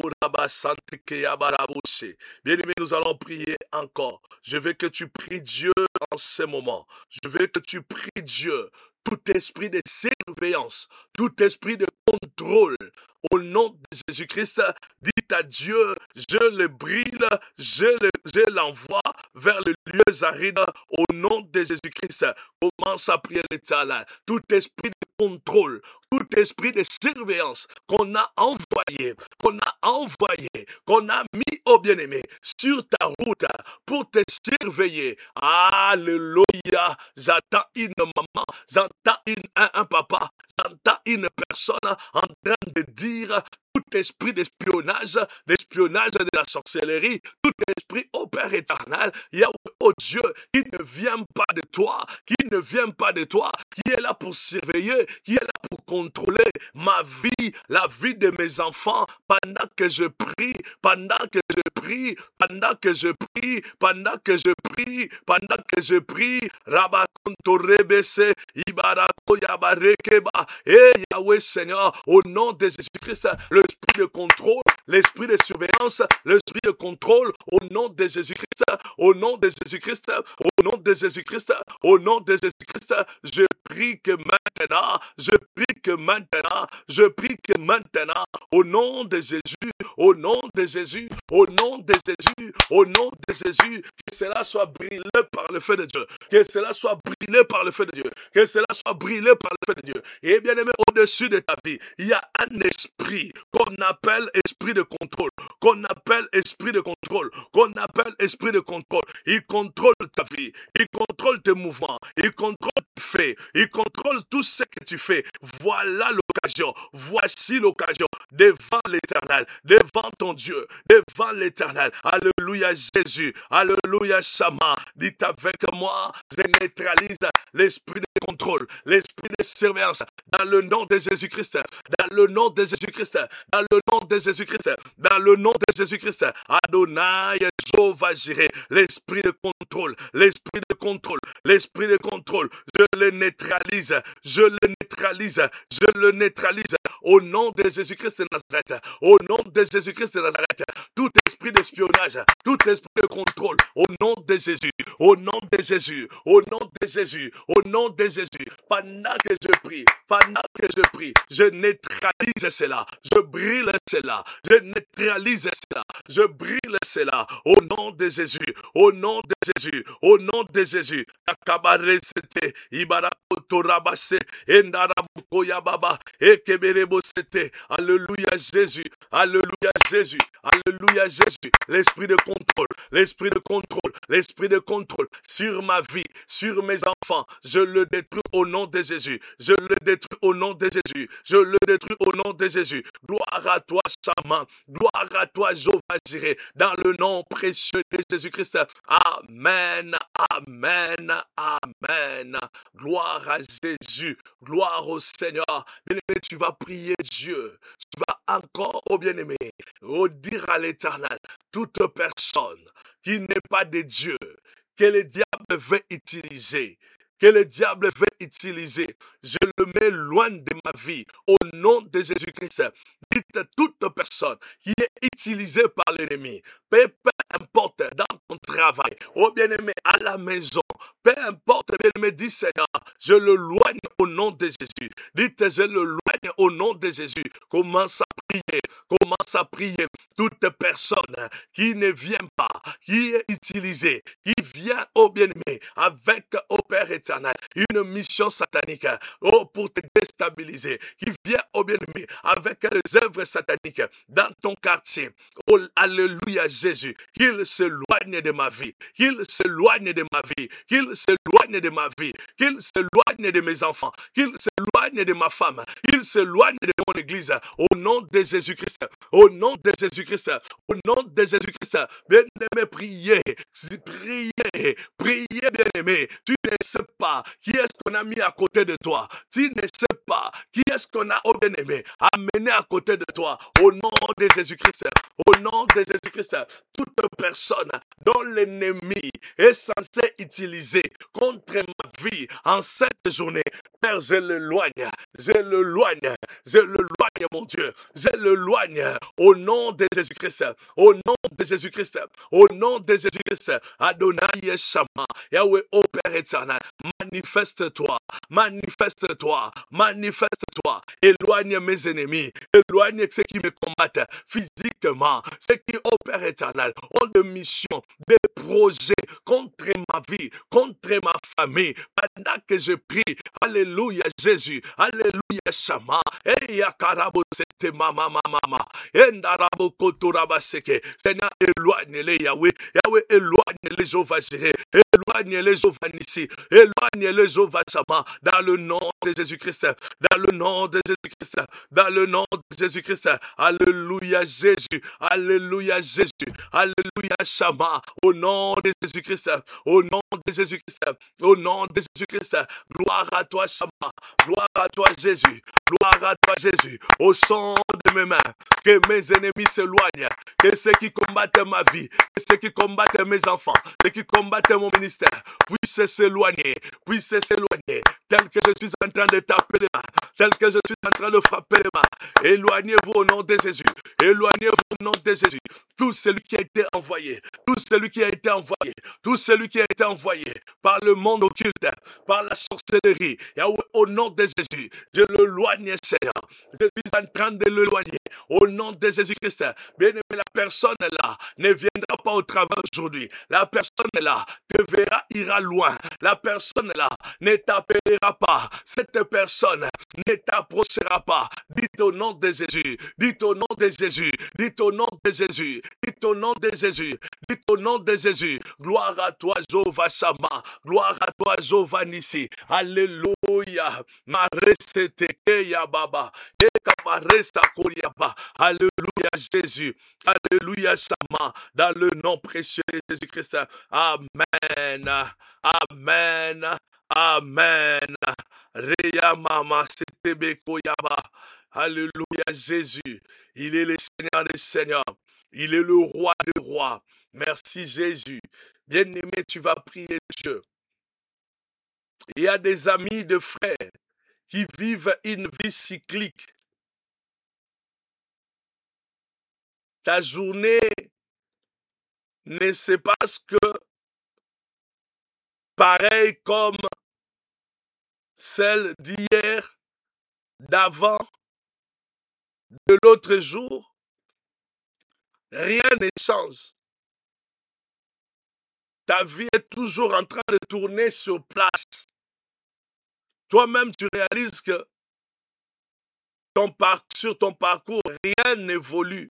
Bien-aimé, nous allons prier encore. Je veux que tu pries Dieu en ce moment. Je veux que tu pries Dieu. Tout esprit de surveillance, tout esprit de contrôle, au nom de Jésus-Christ, dites à Dieu, je le brille, je, le, je l'envoie vers les lieux arides, au nom de Jésus-Christ. Commence à prier l'Éternel. Tout esprit de contrôle, tout esprit de surveillance qu'on a envoyé, qu'on a envoyé, qu'on a mis au bien-aimé sur ta route pour te surveiller. Alléluia. J'attends une maman, j'entends une, un, un papa, j'entends une personne en train de dire tout esprit d'espionnage, d'espionnage de la sorcellerie, tout esprit, ô Père éternel, Yahweh, ô Dieu, qui ne vient pas de toi, qui ne vient pas de toi, qui est là pour surveiller, qui est là pour contrôler ma vie, la vie de mes enfants, pendant que je prie, pendant que je prie, pendant que je prie, pendant que je prie, pendant que je prie, Rabakontorebese, Ibarako Yabarekeba, et Yahweh Seigneur, au nom de Jésus-Christ, l'esprit de contrôle, l'esprit de surveillance, l'esprit de contrôle, au nom de Jésus-Christ, au nom de Jésus-Christ, au nom de Jésus-Christ, au nom de Jésus-Christ, je prie que maintenant, je prie que maintenant, je prie que maintenant, au nom de Jésus, au nom de Jésus, au nom de Jésus, au nom de Jésus, que cela soit brûlé par le feu de Dieu, que cela soit brûlé par le feu de Dieu, que cela soit brûlé par le feu de Dieu. Et bien aimé, au-dessus de ta vie, il y a un esprit qu'on appelle esprit de contrôle, qu'on appelle esprit de contrôle, qu'on appelle esprit de contrôle. Il contrôle ta vie, il contrôle tes mouvements, il contrôle tes faits, il contrôle tout ce que tu fais. Voilà l'occasion, voici l'occasion devant l'Éternel, devant ton Dieu, devant l'Éternel. Alléluia Jésus, alléluia Sama. Dites avec moi, je neutralise l'esprit de contrôle, l'esprit de surveillance, dans le nom de Jésus-Christ, dans le nom de Jésus-Christ, dans le nom de Jésus-Christ, dans le nom de Jésus-Christ. Adonai, Jéhovah Jireh, l'esprit de contrôle, l'esprit de contrôle, l'esprit de contrôle, je le neutralise, je le neutralise, je le neutralise, au nom de Jésus-Christ de Nazareth, au nom de Jésus-Christ de Nazareth, tout esprit d'espionnage, tout esprit de contrôle, au nom de Jésus, au nom de Jésus, au nom de Jésus, au nom de Jésus, pendant que je prie, pendant que je prie, je neutralise cela, je brûle cela, je neutralise cela, je brûle cela, au nom de Jésus, au nom de Jésus, au nom de Jésus, Akabaresete, Ibarakotorabase, Endarabukoyababa, Ekeberebosete, alléluia Jésus, alléluia Jésus, alléluia Jésus, l'esprit de contrôle, l'esprit de contrôle, l'esprit de contrôle sur ma vie, sur mes enfants, je le détruis au nom de Jésus, je le détruis au nom de Jésus, je le détruis au nom de Jésus. Gloire à toi, Sama, gloire à toi, Jéhovah Jireh, dans le nom précieux de Jésus-Christ. Amen, amen, amen. Gloire à Jésus, gloire au Seigneur. Bien-aimé, tu vas prier Dieu, tu vas encore, oh bien-aimé, dire à l'Éternel, toute personne qui n'est pas de Dieu, que le diable veut utiliser, que le diable veut utiliser, je le mets loin de ma vie, au nom de Jésus-Christ. Dites toute personne qui est utilisée par l'ennemi, peu, peu importe, dans ton travail, oh bien-aimé, à la maison, peu importe, bien-aimé, dis Seigneur, je le loigne au nom de Jésus. Dites, je le loigne au nom de Jésus. Commence à prier, commence à prier. Toute personne qui ne vient pas, qui est utilisée, qui vient, oh bien-aimé, avec, oh Père éternel, une mission satanique, oh pour te déstabiliser, qui vient, oh bien-aimé, avec les œuvres sataniques dans ton quartier. Oh, alléluia Jésus, qu'il s'éloigne de ma vie, qu'il s'éloigne de ma vie, qu'il s'éloigne de ma vie, qu'il s'éloigne de mes enfants, qu'il s'éloigne de ma femme, qu'il s'éloigne de mon église, au nom de Jésus-Christ, au nom de Jésus-Christ, au nom de Jésus-Christ. Bien-aimé, priez, priez, priez, bien-aimé. Tu ne sais pas qui est-ce qu'on a mis à côté de toi. Tu ne sais pas qui est-ce qu'on a, oh bien-aimé, amené à côté de toi. Au nom de Jésus-Christ, au nom de Jésus-Christ, toute personne dont l'ennemi est censé utiliser contre ma vie en cette journée, Père, je le loigne, je le loigne, je le loigne, mon Dieu, je le loigne au nom de Jésus-Christ, au nom de Jésus-Christ, au nom de Jésus-Christ. Adonai Shama, Yahweh, ô Père éternel, manifeste-toi, manifeste-toi, manifeste-toi, éloigne mes ennemis, éloigne ceux qui me combattent physiquement, ceux qui, ô Père éternel, ont des missions, des projets contre ma vie, contre ma famille, pendant que je prie, alléluia Jésus, alléluia Shama, et Yakarabo c'était mama mama, et Ndarabo Kotorabaseke, Seigneur, éloigne-les Yahweh, Yahweh, éloigne-les Jéhovah Jireh, éloigne-les Jéhovah Nissi, éloigne-les Jéhovah Shama, dans le nom de Jésus-Christ, dans le nom de Jésus-Christ, dans le nom de Jésus-Christ, alléluia Jésus, alléluia Jésus, alléluia Shama, au nom de Jésus-Christ, au nom de Jésus-Christ, au nom de Jésus-Christ, gloire à toi Shama, gloire à toi Jésus, gloire à toi Jésus, au son de mes mains, que mes ennemis s'éloignent, que ceux qui combattent ma vie, que ceux qui combattent mes enfants, ceux qui combattent mon ministère, puissent s'éloigner, puissent s'éloigner, tel que je suis en train de taper les mains, tel que je suis en train de frapper les mains. Éloignez-vous au nom de Jésus, éloignez-vous au nom de Jésus. Tout celui qui a été envoyé, tout celui qui a été envoyé, tout celui qui a été envoyé par le monde occulte, par la sorcellerie, et au nom de Jésus, je l'éloigne, Seigneur. Je suis en train de l'éloigner. Au nom de Jésus-Christ, bien aimé, la personne là ne viendra pas au travail aujourd'hui. La personne là te verra, ira loin. La personne là ne t'appellera pas. Cette personne ne t'approchera pas. Dites au nom de Jésus. Dites au nom de Jésus. Dites au nom de Jésus. Dites au nom de Jésus. Dites au nom de Jésus. Gloire à toi, Jéhovah Shama. Gloire à toi, Jéhovah Nissi. Alléluia. Mareseteke ya baba. Ekamaresa koriaba. Alléluia, Jésus. Alléluia, Shama. Dans le nom précieux de Jésus-Christ. Amen. Amen. Amen. Reya mama setebeko yaba. Alléluia, Jésus. Il est le Seigneur des Seigneurs. Il est le roi des rois. Merci, Jésus. Bien-aimé, tu vas prier Dieu. Il y a des amis, de frères qui vivent une vie cyclique. Ta journée ne se passe que pareil comme celle d'hier, d'avant, de l'autre jour. Rien ne change. Ta vie est toujours en train de tourner sur place. Toi-même, tu réalises que ton par- sur ton parcours, rien n'évolue.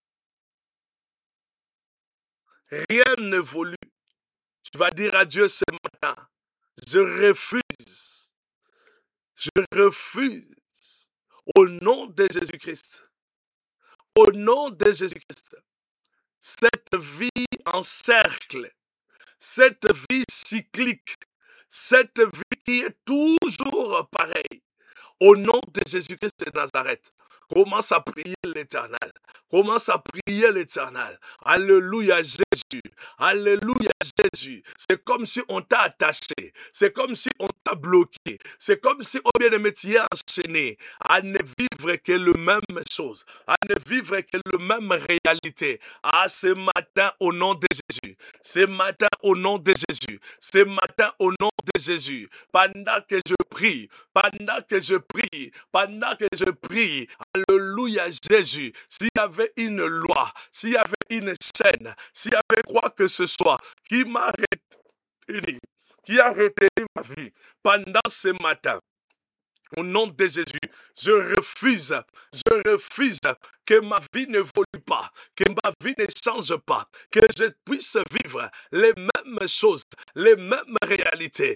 Rien n'évolue. Tu vas dire à Dieu ce matin, je refuse, je refuse, au nom de Jésus-Christ, au nom de Jésus-Christ, cette vie en cercle, cette vie cyclique, cette vie qui est toujours pareille, au nom de Jésus-Christ de Nazareth. Commence à prier l'Éternel. Commence à prier l'Éternel. Alléluia Jésus. Alléluia Jésus. C'est comme si on t'a attaché. C'est comme si on t'a bloqué. C'est comme si on vient de mettre enchaîné à ne vivre que la même chose. À ne vivre que la même réalité. Ah, ce matin au nom de Jésus. Ce matin au nom de Jésus. Ce matin au nom de Jésus. Pendant que je prie. Pendant que je prie. Pendant que je prie. Alléluia Jésus. S'il y avait une loi, s'il y avait une chaîne, s'il y avait quoi que ce soit qui m'a retenu, qui a retenu ma vie pendant ce matin, au nom de Jésus, je refuse, je refuse que ma vie n'évolue pas, que ma vie ne change pas, que je puisse vivre les mêmes choses, les mêmes réalités.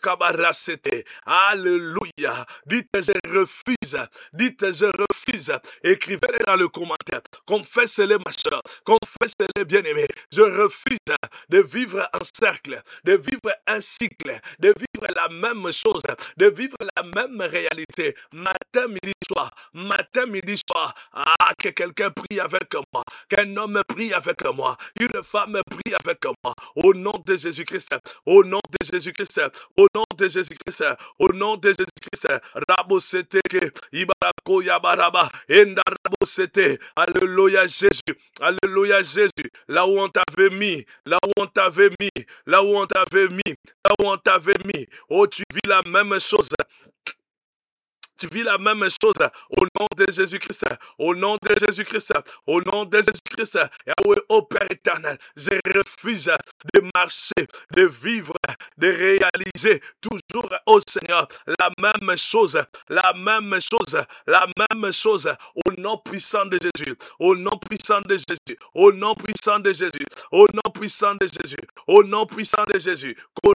Alléluia. Dites je refuse, dites je refuse. Écrivez-le dans le commentaire. Confessez-le ma soeur, confessez-le bien-aimé. Je refuse de vivre en cercle, de vivre un cycle, de vivre la même chose, de vivre la même réalité. Matin, midi, soir, matin, midi, soir. Ah, que quelqu'un prie avec moi, qu'un homme prie avec moi, une femme prie avec moi. Au nom de Jésus-Christ, au nom de Jésus-Christ, au nom de Jésus-Christ, au nom de Jésus-Christ. Rabo seteke, ibarako yabaraba, enda rabo sete. Alléluia Jésus, alléluia Jésus. Là où on t'avait mis, là où on t'avait mis, là où on t'avait mis, là où on t'avait mis. Oh, tu vis la même chose. Tu vis la même chose au nom de Jésus-Christ. Au nom de Jésus-Christ. Au nom de Jésus-Christ. Yahweh, ô Père éternel, je refuse de marcher, de vivre, de réaliser toujours, ô Seigneur, la même chose, la même chose, la même chose, au nom puissant de Jésus, au nom puissant de Jésus, au nom puissant de Jésus, au nom puissant de Jésus, au nom puissant de Jésus.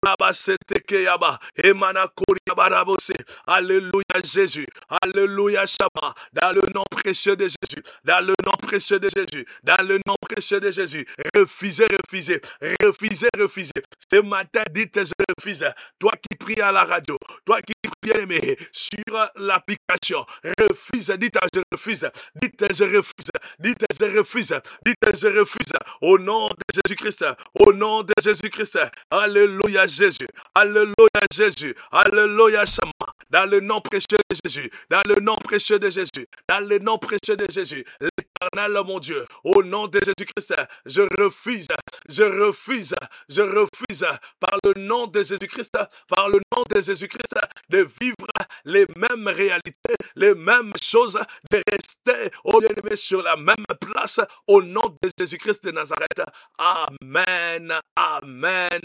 Alléluia Jésus, alléluia Shama, dans le nom précieux de Jésus, dans le nom précieux de Jésus, dans le nom précieux de Jésus. Refusez, refusez, refusez, refusez. Ce matin, dites je refuse. Toi qui pries à la radio, toi qui pries aimé sur l'application, refuse, dites je refuse, dites je refuse, dites je refuse, dites je refuse. Au nom de Jésus-Christ, au nom de Jésus-Christ. Alléluia Jésus, alléluia Jésus, alléluia Shama. Dans le nom précieux de Jésus, dans le nom précieux de Jésus, dans le nom précieux de Jésus, l'Éternel mon Dieu, au nom de Jésus-Christ, je refuse, je refuse, je refuse, par le nom de Jésus-Christ, par le nom de Jésus-Christ, de vivre les mêmes réalités, les mêmes choses, de rester, oh bien-aimé, sur la même place, au nom de Jésus-Christ de Nazareth. Amen, amen,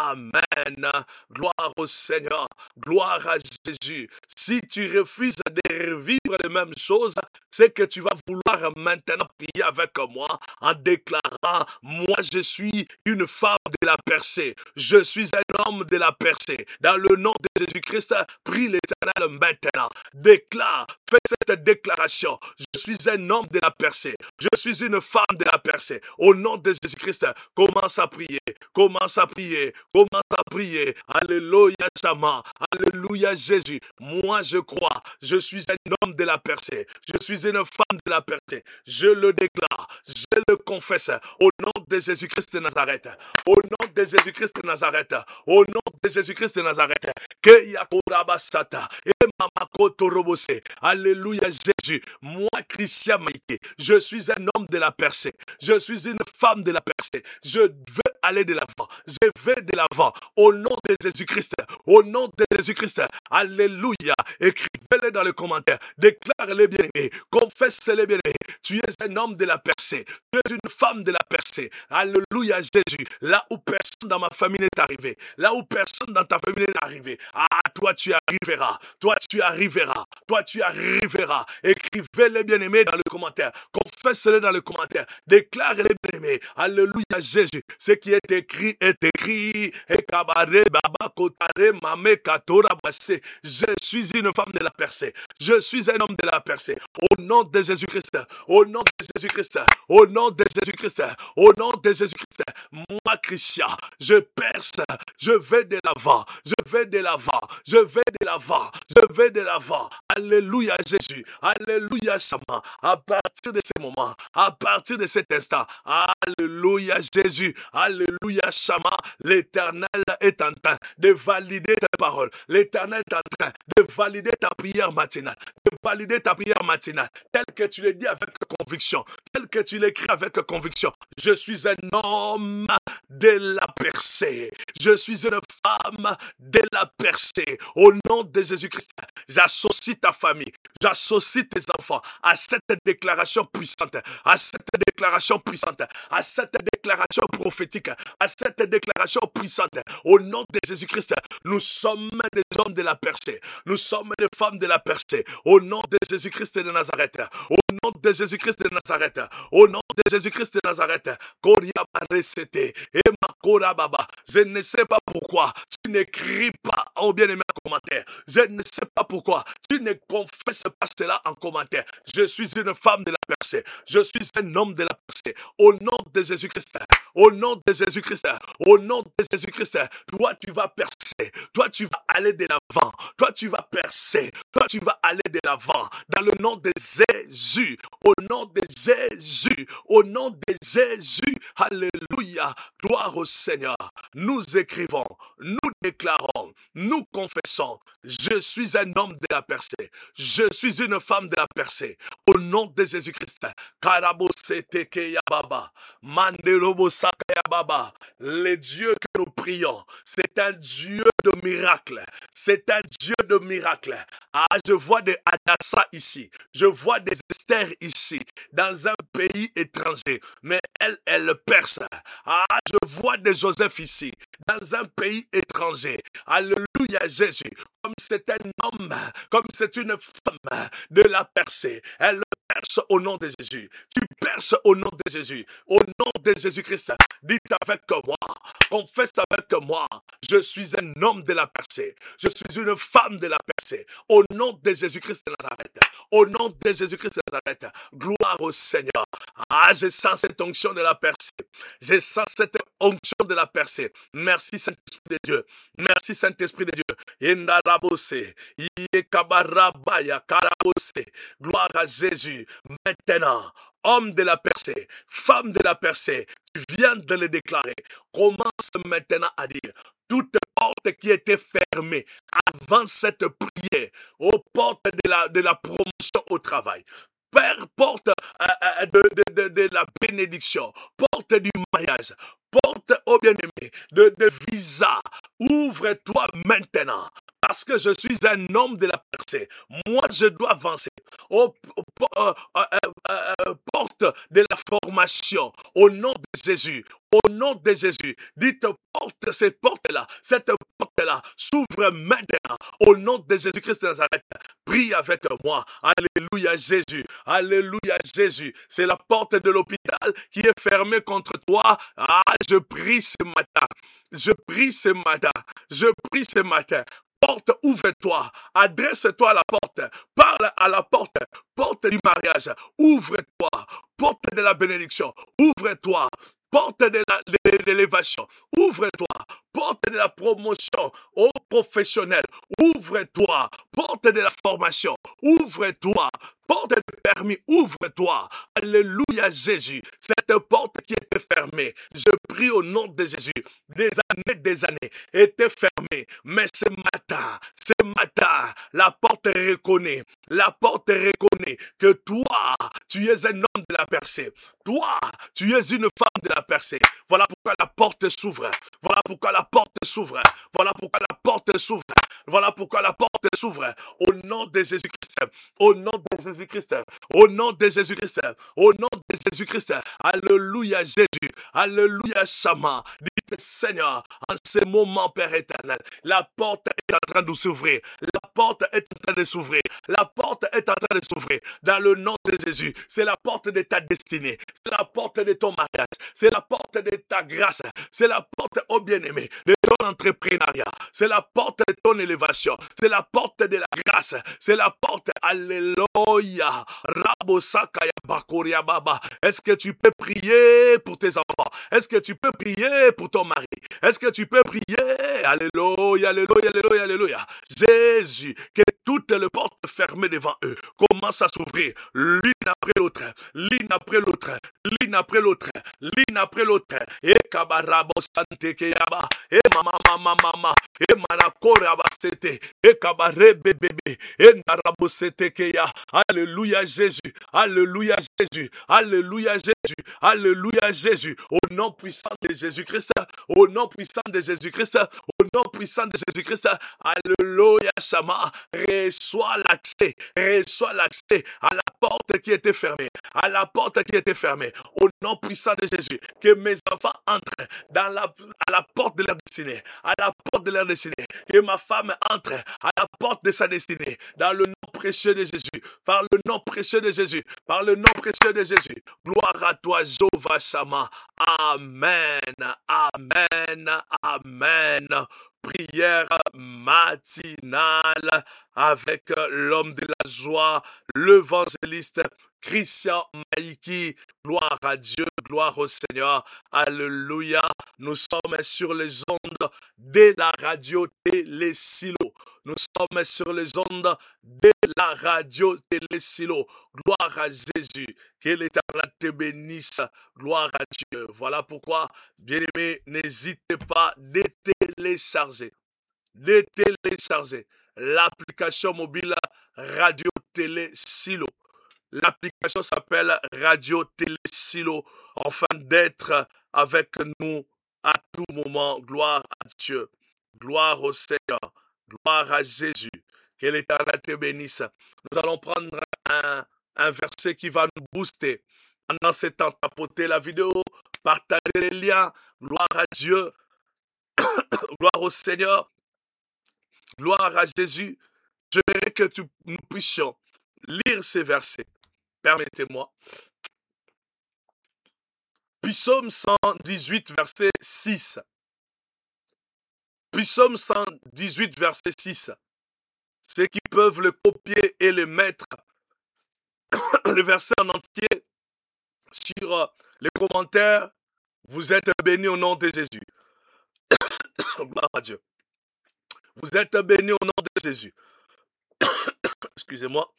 amen. Gloire au Seigneur, gloire à Jésus. Si tu refuses de revivre les mêmes choses, c'est que tu vas vouloir maintenant prier avec moi en déclarant, moi je suis une femme de la percée, je suis un homme de la percée. Dans le nom de Jésus-Christ, prie l'Éternel maintenant. Déclare, fais cette déclaration. Je suis un homme de la percée, je suis une femme de la percée. Au nom de Jésus-Christ, commence à prier, commence à prier, commence à prier. Alléluia Shama, alléluia Jésus. Moi je crois, je suis un homme de la percée, je suis une femme de la percée. Je le déclare, je le confesse au nom de Jésus-Christ de Nazareth, au nom de Jésus-Christ de Nazareth, au nom de Jésus-Christ de Nazareth. Que Yakorabasata et Mamako Torobose. Alléluia Jésus. Moi Christian Maïté, je suis un homme de la percée, je suis une femme de la percée. Je veux aller de l'avant, je vais de l'avant au nom de Jésus-Christ, au nom de Jésus-Christ. Alléluia. Écrivez-le dans les commentaires, déclare-les bien-aimés, confesse-les bien-aimés. Tu es un homme de la percée, tu es une femme de la percée. Alléluia Jésus. Là où personne dans ma famille n'est arrivé, là où personne dans ta famille n'est arrivé, ah, toi tu arriveras, toi tu arriveras, toi tu arriveras. Écrivez-les bien-aimés dans les commentaires, confesse-les dans les commentaires, déclare-les bien-aimés. Alléluia Jésus. Ce qui est écrit est écrit. Et kabare baba kotare mame katora basse. Je suis une femme de la percée, je suis un homme de la percée. Au nom de Jésus-Christ, au nom de Jésus-Christ, au nom de Jésus-Christ, au nom de Jésus-Christ, moi Christian, je perce, je vais de l'avant, je vais de l'avant, je vais de l'avant, je vais de l'avant. Alléluia Jésus, alléluia Sama. À partir de ce moment, à partir de cet instant, alléluia Jésus, alléluia Sama. L'Éternel est en train de valider ta parole, l'Éternel est en train de valider ta prière matinale, de valider ta prière matinale, telle que tu le dis avec conviction, tel que tu l'écris avec conviction. Je suis un homme de la percée, je suis une femme de la percée. Au nom de Jésus-Christ, j'associe ta famille, j'associe tes enfants à cette déclaration puissante, à cette déclaration puissante, à cette déclaration prophétique, à cette déclaration puissante. Au nom de Jésus-Christ, nous sommes des hommes de la percée, nous sommes des femmes de la percée. Au nom de Jésus-Christ de Nazareth, au nom de Jésus-Christ de Nazareth, au nom de Jésus-Christ de Nazareth, je ne sais pas pourquoi tu n'écris pas au bien-aimé en commentaire. Je ne sais pas pourquoi tu ne confesses pas cela en commentaire. Je suis une femme de la percée, je suis un homme de la percée. Au nom de Jésus-Christ, au nom de Jésus-Christ, au nom de Jésus-Christ, toi tu vas percer, toi tu vas aller de l'avant, toi tu vas percer, toi tu vas aller de l'avant, dans le nom de Jésus, au nom de Jésus, au nom de Jésus. Alléluia, gloire au Seigneur. Nous écrivons, nous déclarons, nous confessons, je suis un homme de la percée, je suis une femme de la percée. Au nom de Jésus-Christ, le Dieu que nous prions, c'est un Dieu Dieu de miracles. C'est un Dieu de miracles. Ah, je vois des Hadassah ici. Je vois des Esther ici, dans un pays étranger. Mais elle, elle perce. Ah, je vois des Joseph ici, dans un pays étranger. Alléluia, Jésus. Comme c'est un homme, comme c'est une femme de la percée. Elle perce au nom de Jésus. Tu perces au nom de Jésus. Au nom de Jésus-Christ. Dites avec moi. Confesse avec moi. Je suis un homme de la percée. Je suis une femme de la percée. Au nom de Jésus-Christ de Nazareth. Au nom de Jésus-Christ de Nazareth. Gloire au Seigneur. Ah, je sens cette onction de la percée. Je sens cette onction de la percée. Merci Saint-Esprit de Dieu. Merci Saint-Esprit de Dieu. Indarabose. Yekabarabaya karabose. Gloire à Jésus. Maintenant, homme de la percée, femme de la percée, tu viens de le déclarer. Commence maintenant à dire toute porte qui était fermée avant cette prière, aux portes de la, de la promotion au travail. Père, porte euh, de, de, de, de la bénédiction, porte du mariage, porte, oh bien-aimé, de, de visa. Ouvre-toi maintenant. Parce que je suis un homme de la percée. Moi, je dois avancer. Au, au, euh, euh, euh, porte de la formation. Au nom de Jésus. Au nom de Jésus. Dites, porte cette porte-là. Cette porte-là s'ouvre maintenant. Au nom de Jésus-Christ de Nazareth. Prie avec moi. Alléluia Jésus. Alléluia Jésus. C'est la porte de l'hôpital qui est fermée contre toi. Ah, je prie ce matin. Je prie ce matin. Je prie ce matin. Porte, ouvre-toi, adresse-toi à la porte, parle à la porte, porte du mariage, ouvre-toi, porte de la bénédiction, ouvre-toi, porte de l'élévation, ouvre-toi, porte de la promotion aux professionnels, ouvre-toi, porte de la formation, ouvre-toi, porte de permis, ouvre-toi. Alléluia Jésus. Cette porte qui était fermée, je prie au nom de Jésus. Des années, des années étaient fermées. Mais ce matin, ce matin, la porte reconnaît. La porte reconnaît que toi, tu es un homme de la percée. Toi, tu es une femme de la percée. Voilà pourquoi la porte s'ouvre. Voilà pourquoi la porte s'ouvre. Voilà pourquoi la porte s'ouvre. Voilà pourquoi la porte s'ouvre. Au nom de Jésus-Christ. Au nom de Jésus-Christ. Au nom de Jésus-Christ. Au nom de Jésus-Christ. Alléluia Jésus. Alléluia Sama. Dites Seigneur, en ce moment, Père éternel, la porte est en train de s'ouvrir. La porte est en train de s'ouvrir. La porte est en train de s'ouvrir. Dans le nom de Jésus. C'est la porte de ta destinée. C'est la porte de ton mariage. C'est la porte de ta grâce. C'est la porte, oh bien-aimé, de ton entrepreneuriat. C'est la porte de ton élévation. C'est la porte de la grâce. C'est la porte, alléluia. Rabosakaya bakoria baba. Est-ce que tu peux prier pour tes enfants? Est-ce que tu peux prier pour ton mari? Est-ce que tu peux prier? Alléluia, alléluia, alléluia, alléluia. Jésus, que toutes les portes fermées devant eux commencent à s'ouvrir l'une après l'autre, l'une après l'autre, l'une après l'autre, l'une après l'autre. Et kabarabo sante keyaba, et mama mama mama, et manakora basete, et kabare bébé, et narabo sete keya. Alléluia Jésus, alléluia Jésus, alléluia Jésus, alléluia Jésus. Au nom puissant de Jésus-Christ, au nom puissant de Jésus-Christ, au nom puissant de Jésus-Christ, alléluia Sama, reçois l'accès, reçois l'accès à la porte qui était fermée, à la porte qui était fermée, au nom puissant de Jésus, que mes enfants entrent dans la, à la porte de leur destinée, à la porte de leur destinée, que ma femme entre à la porte de sa destinée, dans le nom précieux de Jésus, par le nom précieux de Jésus, par le nom précieux de Jésus. Gloire à toi, Jéhovah Sama. Amen, amen, amen. Prière matinale avec l'homme de la joie, l'évangéliste Christian Maïki. Gloire à Dieu, gloire au Seigneur. Alléluia. Nous sommes sur les ondes de la radio Télé-Silo. Nous sommes sur les ondes de la radio Télé-Silo. Gloire à Jésus. Que l'Éternel te bénisse. Gloire à Dieu. Voilà pourquoi, bien-aimés, n'hésitez pas de télécharger, de télécharger l'application mobile Radio Télé Silo. L'application s'appelle Radio Télé Silo, afin d'être avec nous à tout moment. Gloire à Dieu. Gloire au Seigneur. Gloire à Jésus. Que l'Éternel te bénisse. Nous allons prendre un, un verset qui va nous booster. Pendant ce temps, tapoter la vidéo, partager les liens. Gloire à Dieu. Gloire au Seigneur. Gloire à Jésus. Je voudrais que tu, nous puissions lire ces versets. Permettez-moi. Psaume cent dix-huit, verset six. Psaume cent dix-huit, verset six. Ceux qui peuvent le copier et le mettre, le verset en entier, sur les commentaires, vous êtes bénis au nom de Jésus. Gloire à Dieu. Vous êtes bénis au nom de Jésus. Excusez-moi.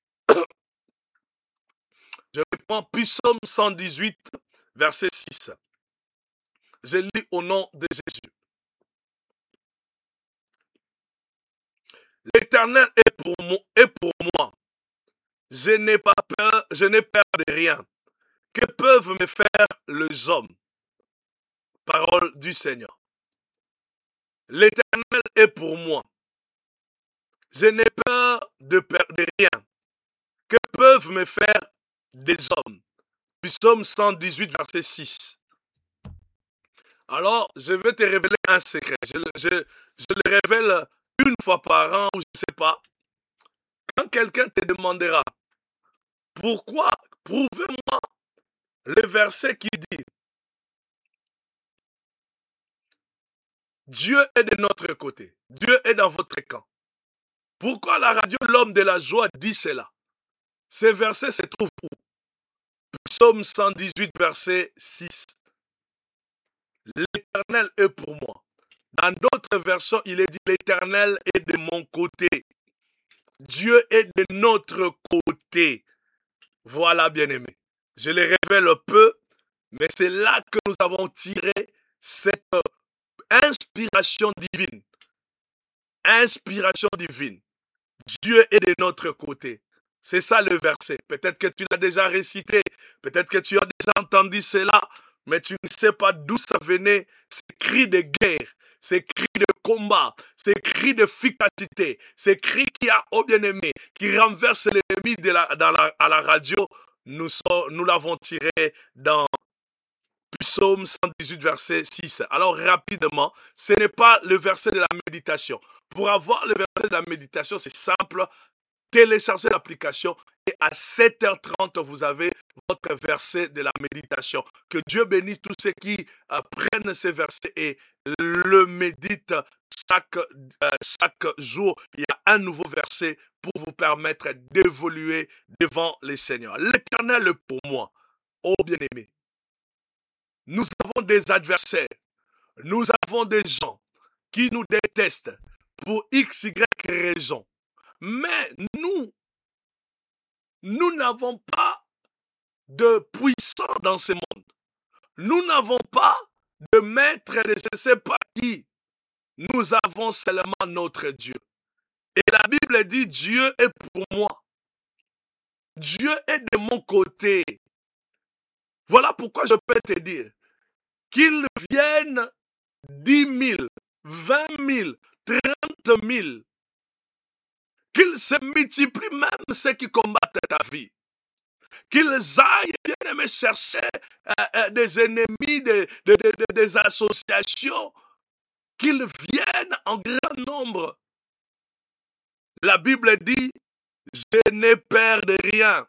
Je reprends Psaume cent dix-huit, verset six. Je lis au nom de Jésus. L'Éternel est pour moi, est pour moi. Je n'ai pas peur, je n'ai peur de rien. Que peuvent me faire les hommes? Parole du Seigneur. L'Éternel est pour moi. Je n'ai peur de, peur de rien. Que peuvent me faire des hommes? Psaume cent dix-huit, verset six. Alors, je vais te révéler un secret. Je, je, je le révèle une fois par an, ou je ne sais pas. Quand quelqu'un te demandera, pourquoi, prouvez-moi le verset qui dit, Dieu est de notre côté, Dieu est dans votre camp. Pourquoi la radio L'Homme de la Joie dit cela? Ce verset se trouve où? Psaume cent dix-huit, verset six. L'Éternel est pour moi. Dans d'autres versions, il est dit, l'Éternel est de mon côté. Dieu est de notre côté. Voilà, bien-aimé. Je le révèle peu, mais c'est là que nous avons tiré cette inspiration divine. Inspiration divine. Dieu est de notre côté. C'est ça le verset. Peut-être que tu l'as déjà récité, peut-être que tu as déjà entendu cela, mais tu ne sais pas d'où ça venait, ces cris de guerre, ces cris de combat, ces cris d'efficacité, ces cris qui a, oh bien-aimé, qui renversent l'ennemi de la, dans la, à la radio. Nous, nous l'avons tiré dans Psaume cent dix-huit, verset six. Alors rapidement, ce n'est pas le verset de la méditation. Pour avoir le verset de la méditation, c'est simple. Téléchargez l'application et à sept heures trente, vous avez votre verset de la méditation. Que Dieu bénisse tous ceux qui euh, prennent ces versets et le méditent chaque, euh, chaque jour. Il y a un nouveau verset pour vous permettre d'évoluer devant les seigneurs. L'Éternel est pour moi. Oh bien-aimé, nous avons des adversaires. Nous avons des gens qui nous détestent pour X, Y raison. Mais nous, nous n'avons pas de puissant dans ce monde. Nous n'avons pas de maître de je ne sais pas qui. Nous avons seulement notre Dieu. Et la Bible dit, Dieu est pour moi. Dieu est de mon côté. Voilà pourquoi je peux te dire qu'ils viennent dix mille, vingt mille, trente mille. Qu'ils se multiplient même ceux qui combattent ta vie. Qu'ils aillent bien aimer chercher euh, euh, des ennemis, des, des, des, des associations, qu'ils viennent en grand nombre. La Bible dit, je n'ai peur de rien.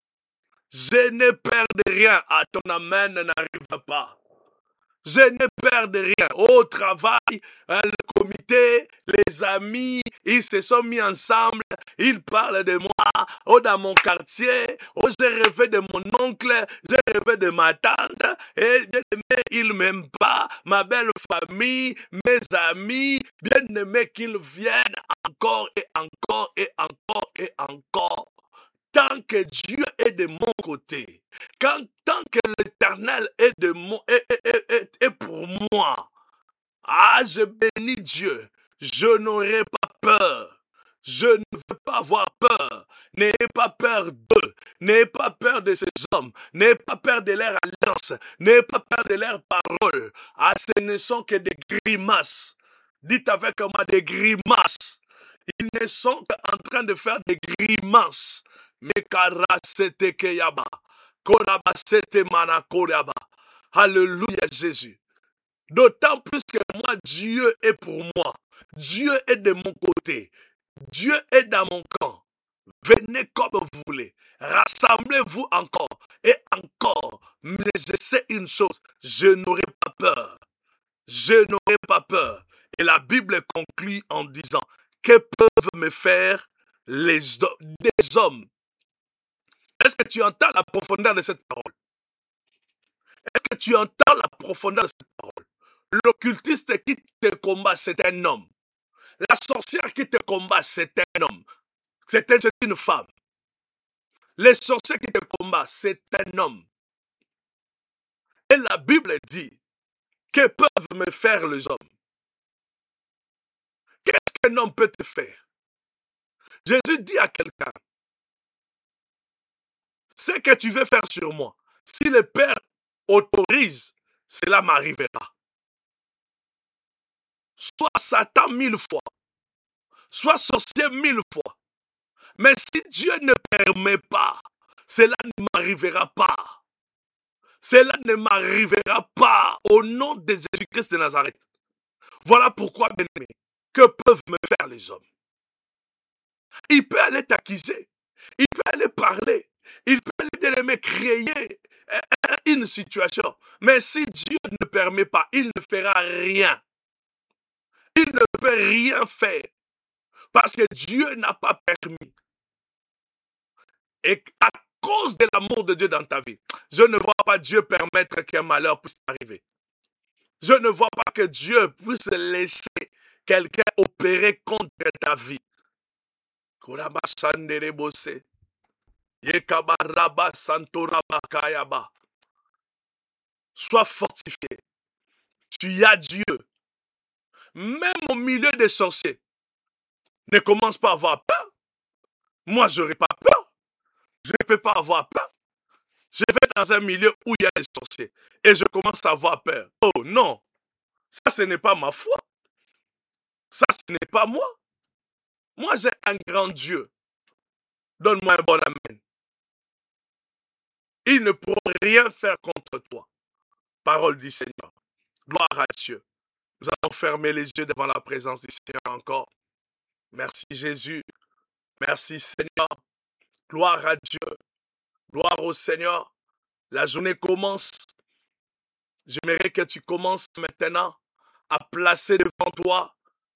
Je n'ai peur de rien. À ton amen n'arrive pas. Je n'ai peur de rien. Au travail, le comité, les amis, ils se sont mis ensemble. Ils parlent de moi. Oh, dans mon quartier. Oh, j'ai rêvé de mon oncle. J'ai rêvé de ma tante. Et bien aimé, ils ne m'aiment pas. Ma belle famille, mes amis. Bien aimé qu'ils viennent encore et encore et encore et encore. Tant que Dieu est de mon côté, quand, tant que l'Éternel est, de mon, est, est, est, est pour moi, ah, je bénis Dieu, je n'aurai pas peur, je ne veux pas avoir peur, n'ayez pas peur d'eux, n'ayez pas peur de ces hommes, n'ayez pas peur de leur alliance, n'ayez pas peur de leurs paroles, ah, ce ne sont que des grimaces. Dites avec moi des grimaces. Ils ne sont qu'en train de faire des grimaces. Mekarasete keyaba. Korabasete manakoyaba. Alléluia Jésus. D'autant plus que moi, Dieu est pour moi. Dieu est de mon côté. Dieu est dans mon camp. Venez comme vous voulez. Rassemblez-vous encore et encore. Mais je sais une chose, je n'aurai pas peur. Je n'aurai pas peur. Et la Bible conclut en disant, que peuvent me faire les des hommes? Est-ce que tu entends la profondeur de cette parole? Est-ce que tu entends la profondeur de cette parole? L'occultiste qui te combat, c'est un homme. La sorcière qui te combat, c'est un homme. C'est une femme. Les sorciers qui te combattent, c'est un homme. Et la Bible dit, que peuvent me faire les hommes? Qu'est-ce qu'un homme peut te faire? Jésus dit à quelqu'un, ce que tu veux faire sur moi, si le Père autorise, cela m'arrivera. Soit Satan mille fois, soit sorcier mille fois. Mais si Dieu ne permet pas, cela ne m'arrivera pas. Cela ne m'arrivera pas au nom de Jésus-Christ de Nazareth. Voilà pourquoi, bien-aimé, que peuvent me faire les hommes? Il peut aller t'accuser, il peut aller parler, il peut aller, bien-aimé, créer une situation. Mais si Dieu ne permet pas, il ne fera rien. Il ne peut rien faire parce que Dieu n'a pas permis. Et à cause de l'amour de Dieu dans ta vie, je ne vois pas Dieu permettre qu'un malheur puisse t'arriver. Je ne vois pas que Dieu puisse laisser quelqu'un opérer contre ta vie. Sois fortifié. Tu as Dieu. Même au milieu des sorciers, ne commence pas à avoir peur. Moi, je n'aurai pas peur. Je ne peux pas avoir peur. Je vais dans un milieu où il y a des sorciers et je commence à avoir peur. Oh non, ça ce n'est pas ma foi. Ça ce n'est pas moi. Moi j'ai un grand Dieu. Donne-moi un bon amen. Il ne pourra rien faire contre toi. Parole du Seigneur. Gloire à Dieu. Nous allons fermer les yeux devant la présence du Seigneur encore. Merci Jésus. Merci Seigneur. Gloire à Dieu. Gloire au Seigneur. La journée commence. J'aimerais que tu commences maintenant à placer devant toi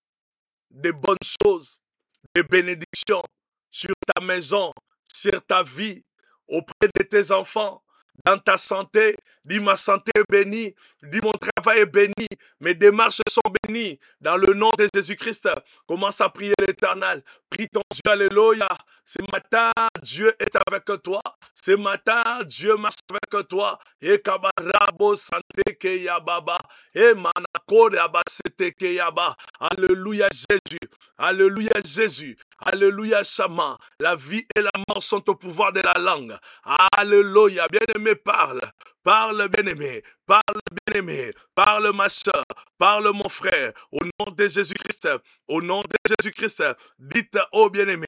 des bonnes choses, des bénédictions sur ta maison, sur ta vie, auprès de tes enfants, dans ta santé. Dis ma santé est bénie, dis mon travail est béni, mes démarches sont bénies. Dans le nom de Jésus-Christ, commence à prier l'Éternel. Prie ton Dieu, alléluia. Ce matin, Dieu est avec toi. Ce matin, Dieu marche avec toi. Et kabarabo sante ke yababa. Et manakore abasete ke yaba. Alléluia Jésus. Alléluia Jésus. Alléluia Sama. La vie et la mort sont au pouvoir de la langue. Alléluia. Bien-aimé, parle. Parle, bien-aimé. Parle, bien-aimé. Parle, ma soeur. Parle, mon frère. Au nom de Jésus-Christ. Au nom de Jésus-Christ. Dites, oh bien-aimé,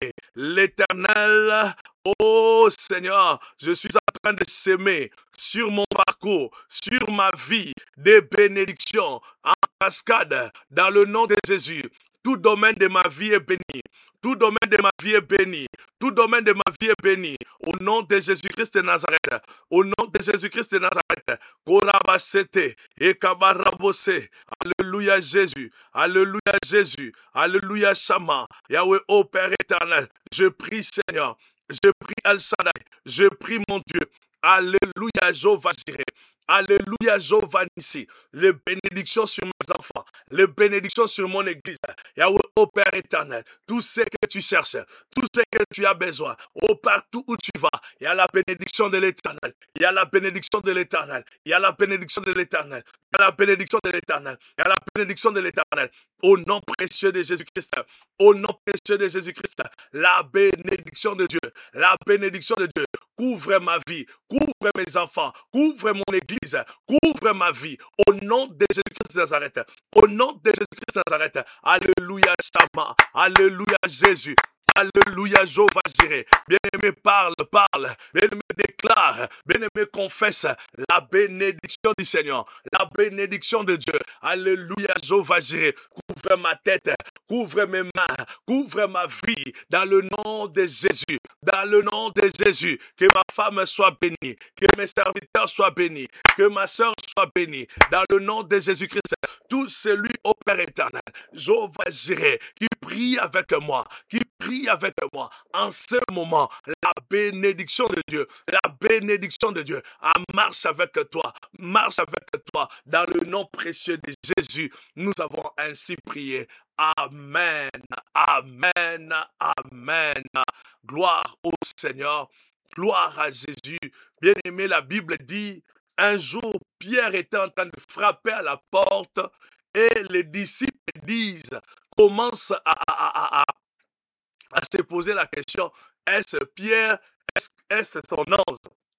l'Éternel, oh Seigneur, je suis en train de s'aimer sur mon parcours, sur ma vie, des bénédictions en cascade, dans le nom de Jésus. Tout domaine de ma vie est béni. Tout domaine de ma vie est béni. Tout domaine de ma vie est béni. Au nom de Jésus-Christ de Nazareth. Au nom de Jésus-Christ de Nazareth. Korabasete et kabarabose. Alléluia Jésus. Alléluia Jésus. Alléluia Shama. Yahweh, ô Père éternel. Je prie Seigneur. Je prie El Shaddai. Je prie mon Dieu. Alléluia Jéhovah Jireh. Alléluia, Jéhovah Nissi. Les bénédictions sur mes enfants. Les bénédictions sur mon église. Yahweh, ô Père éternel. Tout ce que tu cherches. Tout ce que tu as besoin. Oh, partout où tu vas. Il y a la bénédiction de l'éternel. Il y a la bénédiction de l'éternel. Il y a la bénédiction de l'éternel. Il y a la bénédiction de l'éternel. Il y a la bénédiction de l'éternel. Au nom précieux de Jésus-Christ. Au nom précieux de Jésus-Christ. La bénédiction de Dieu. La bénédiction de Dieu. couvre ma vie, couvre mes enfants, couvre mon église, couvre ma vie, au nom de Jésus-Christ de Nazareth, au nom de Jésus-Christ de Nazareth. Alléluia, Sama, Alléluia, Jésus. Alléluia, Jéhovah Jireh. Bien-aimé, parle, parle. Bien-aimé, déclare. Bien-aimé, confesse la bénédiction du Seigneur. La bénédiction de Dieu. Alléluia, Jéhovah Jireh. Couvre ma tête, couvre mes mains, couvre ma vie dans le nom de Jésus. Dans le nom de Jésus. Que ma femme soit bénie. Que mes serviteurs soient bénis. Que ma soeur soit bénie. Dans le nom de Jésus-Christ. Tout celui au Père éternel. Jéhovah Jireh. Qui prie avec moi. Qui prie avec moi en ce moment. La bénédiction de Dieu, la bénédiction de Dieu, ah, marche avec toi, marche avec toi dans le nom précieux de Jésus. Nous avons ainsi prié. Amen, amen, amen. Gloire au Seigneur, gloire à Jésus. Bien-aimé, la Bible dit, un jour, Pierre était en train de frapper à la porte et les disciples disent, commencent à, à, à, à à se poser la question, est-ce Pierre, est-ce est-ce son ange?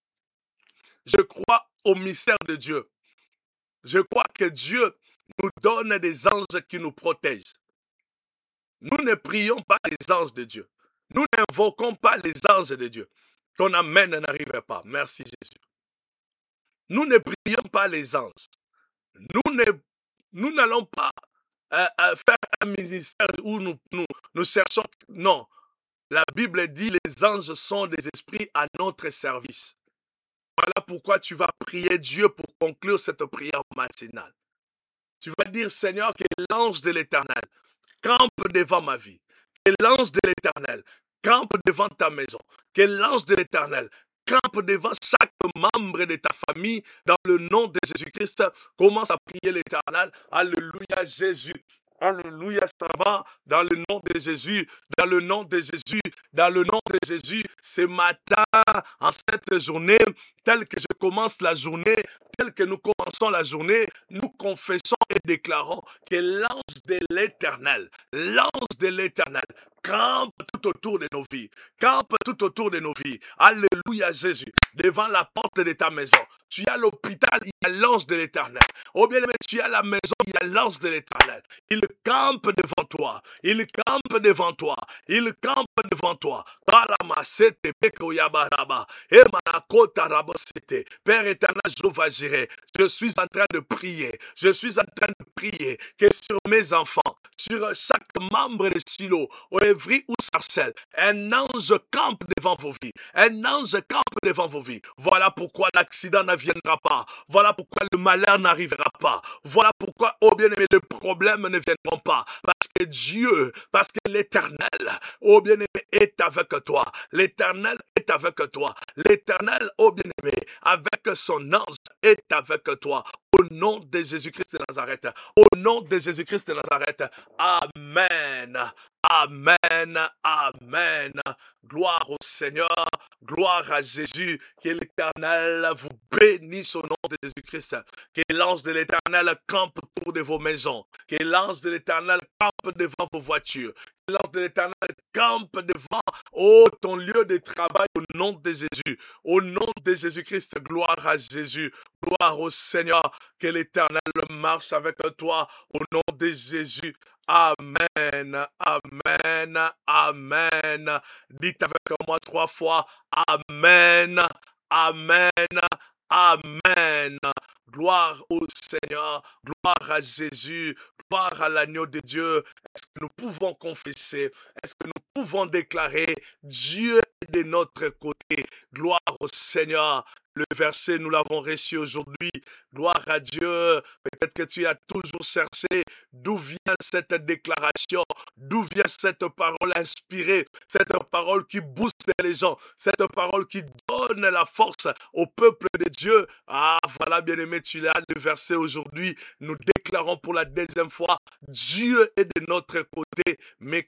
Je crois au mystère de Dieu. Je crois que Dieu nous donne des anges qui nous protègent. Nous ne prions pas les anges de Dieu. Nous n'invoquons pas les anges de Dieu. Ton amen n'arrive pas. Merci Jésus. Nous ne prions pas les anges. Nous ne, nous n'allons pas euh, euh, faire un ministère où nous, nous, nous cherchons. Non. La Bible dit les anges sont des esprits à notre service. Voilà pourquoi tu vas prier Dieu pour conclure cette prière matinale. Tu vas dire, Seigneur, que l'ange de l'Éternel campe devant ma vie. Que l'ange de l'Éternel campe devant ta maison. Que l'ange de l'Éternel campe devant chaque membre de ta famille. Dans le nom de Jésus-Christ, commence à prier l'Éternel. Alléluia, Jésus. Alléluia, Shabbat, dans le nom de Jésus, dans le nom de Jésus, dans le nom de Jésus, ce matin, en cette journée, telle que je commence la journée, telle que nous commençons la journée, nous confessons et déclarons que l'ange de l'Éternel, l'ange de l'Éternel, campe tout autour de nos vies, campe tout autour de nos vies. Alléluia, Jésus, devant la porte de ta maison. Tu as l'hôpital, il y a l'ange de l'Éternel. Oh bien-aimé, tu as la maison, il y a l'ange de l'Éternel. Il campe devant toi. Il campe devant toi. Il campe devant toi. Père éternel, Jéhovah Jireh, je suis en train de prier. Je suis en train de prier que sur mes enfants, sur chaque membre de Silo, au Évry ou Sarcelles, un ange campe devant vos vies. Un ange campe devant vos vies. Voilà pourquoi l'accident ne viendra pas. Voilà pourquoi le malheur n'arrivera pas. Voilà pourquoi, oh bien-aimé, les problèmes ne viendront pas. Parce que Dieu, parce que l'Éternel, oh bien-aimé, est avec toi. L'Éternel est avec toi. L'Éternel, oh bien-aimé, avec son ange, est avec toi. Au nom de Jésus-Christ de Nazareth. Au nom de Jésus-Christ de Nazareth. Amen. Amen. Amen. Gloire au Seigneur. Gloire à Jésus. Que l'Éternel vous bénisse au nom de Jésus-Christ. Que l'ange de l'Éternel campe autour de vos maisons. Que l'ange de l'Éternel campe devant vos voitures. Que l'ange de l'Éternel campe devant oh, ton lieu de travail au nom de Jésus. Au nom de Jésus-Christ. Gloire à Jésus. Gloire au Seigneur. Que l'Éternel marche avec toi au nom de Jésus. Amen, amen, amen. Dites avec moi trois fois, amen, amen, amen. Gloire au Seigneur, gloire à Jésus, gloire à l'agneau de Dieu. Est-ce que nous pouvons confesser? Est-ce que nous pouvons déclarer Dieu est de notre côté? Gloire au Seigneur. Le verset, nous l'avons reçu aujourd'hui. Gloire à Dieu. Peut-être que tu as toujours cherché d'où vient cette déclaration, d'où vient cette parole inspirée, cette parole qui booste les gens, cette parole qui donne la force au peuple de Dieu. Ah, voilà, bien-aimé, tu l'as, le verset aujourd'hui. Nous déclarons pour la deuxième fois, Dieu est de notre côté.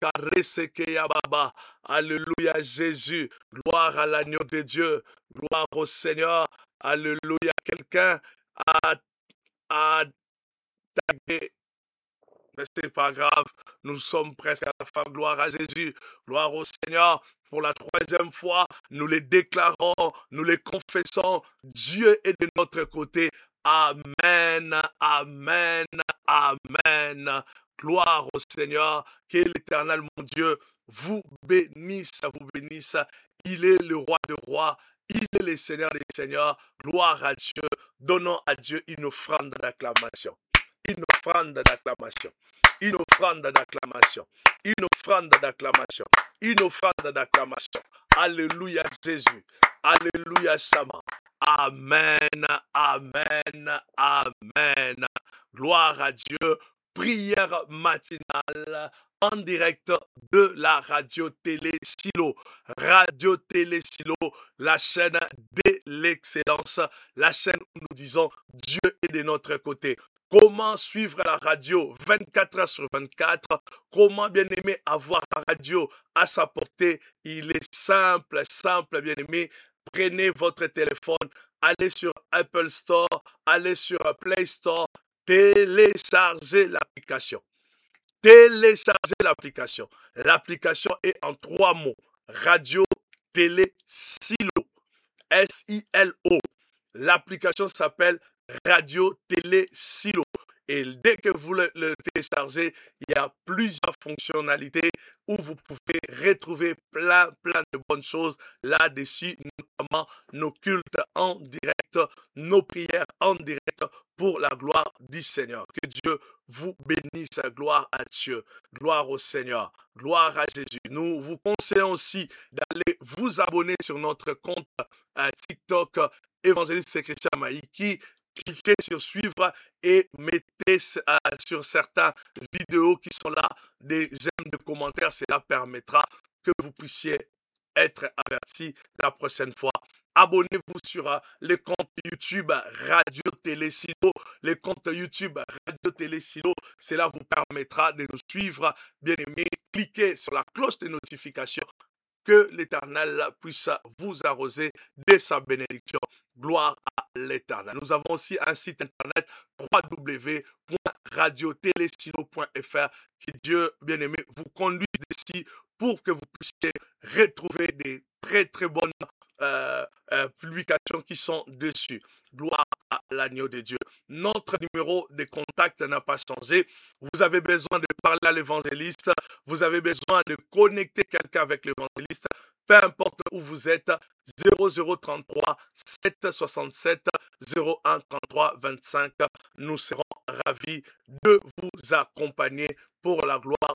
Baba. Alléluia, Jésus. Gloire à l'agneau de Dieu. Gloire au Seigneur. Alléluia. Quelqu'un a, a tagué. Mais ce n'est pas grave. Nous sommes presque à la fin. Gloire à Jésus. Gloire au Seigneur. pour la troisième fois, nous les déclarons, nous les confessons. Dieu est de notre côté. Amen, amen, amen. Gloire au Seigneur. Que l'Éternel, mon Dieu, vous bénisse, vous bénisse. Il est le roi des rois. Il est le Seigneur des seigneurs. Gloire à Dieu. Donnons à Dieu une offrande d'acclamation. Une offrande d'acclamation. Une offrande d'acclamation. Une offrande d'acclamation. Une offrande d'acclamation. Alléluia Jésus. Alléluia Sama. Amen. Amen. Amen. Gloire à Dieu. Prière matinale en direct de la radio télé Silo. Radio télé Silo, la chaîne de l'excellence, la chaîne où nous disons Dieu est de notre côté. Comment suivre la radio vingt-quatre heures sur vingt-quatre? Comment, bien aimé, avoir la radio à sa portée? Il est simple, simple, bien aimé. Prenez votre téléphone, allez sur Apple Store, allez sur Play Store, téléchargez l'application. Téléchargez l'application. L'application est en trois mots. Radio, télé, silo. S I L O. L'application s'appelle Radio Télé Silo. Et dès que vous le, le téléchargez, il y a plusieurs fonctionnalités où vous pouvez retrouver plein, plein de bonnes choses là-dessus, notamment nos cultes en direct, nos prières en direct pour la gloire du Seigneur. Que Dieu vous bénisse, gloire à Dieu, gloire au Seigneur, gloire à Jésus. Nous vous conseillons aussi d'aller vous abonner sur notre compte euh, TikTok Évangéliste Christian Maïki. Cliquez sur suivre et mettez euh, sur certaines vidéos qui sont là des j'aime, des commentaires. Cela permettra que vous puissiez être avertis la prochaine fois. Abonnez-vous sur euh, les comptes YouTube Radio Télé Silo. Les comptes YouTube Radio Télé Silo, cela vous permettra de nous suivre. Bien aimé, cliquez sur la cloche de notification. Que l'Éternel puisse vous arroser de sa bénédiction. Gloire à l'Éternel. Nous avons aussi un site internet w w w point radio télé silo point f r. Que Dieu, bien-aimé, vous conduise ici pour que vous puissiez retrouver des très très bonnes euh, euh, publications qui sont dessus. Gloire à l'agneau de Dieu. Notre numéro de contact n'a pas changé. Vous avez besoin de parler à l'évangéliste. Vous avez besoin de connecter quelqu'un avec l'évangéliste. Peu importe où vous êtes, zéro zéro trente-trois sept soixante-sept zéro un trente-trois vingt-cinq. Nous serons ravis de vous accompagner pour la gloire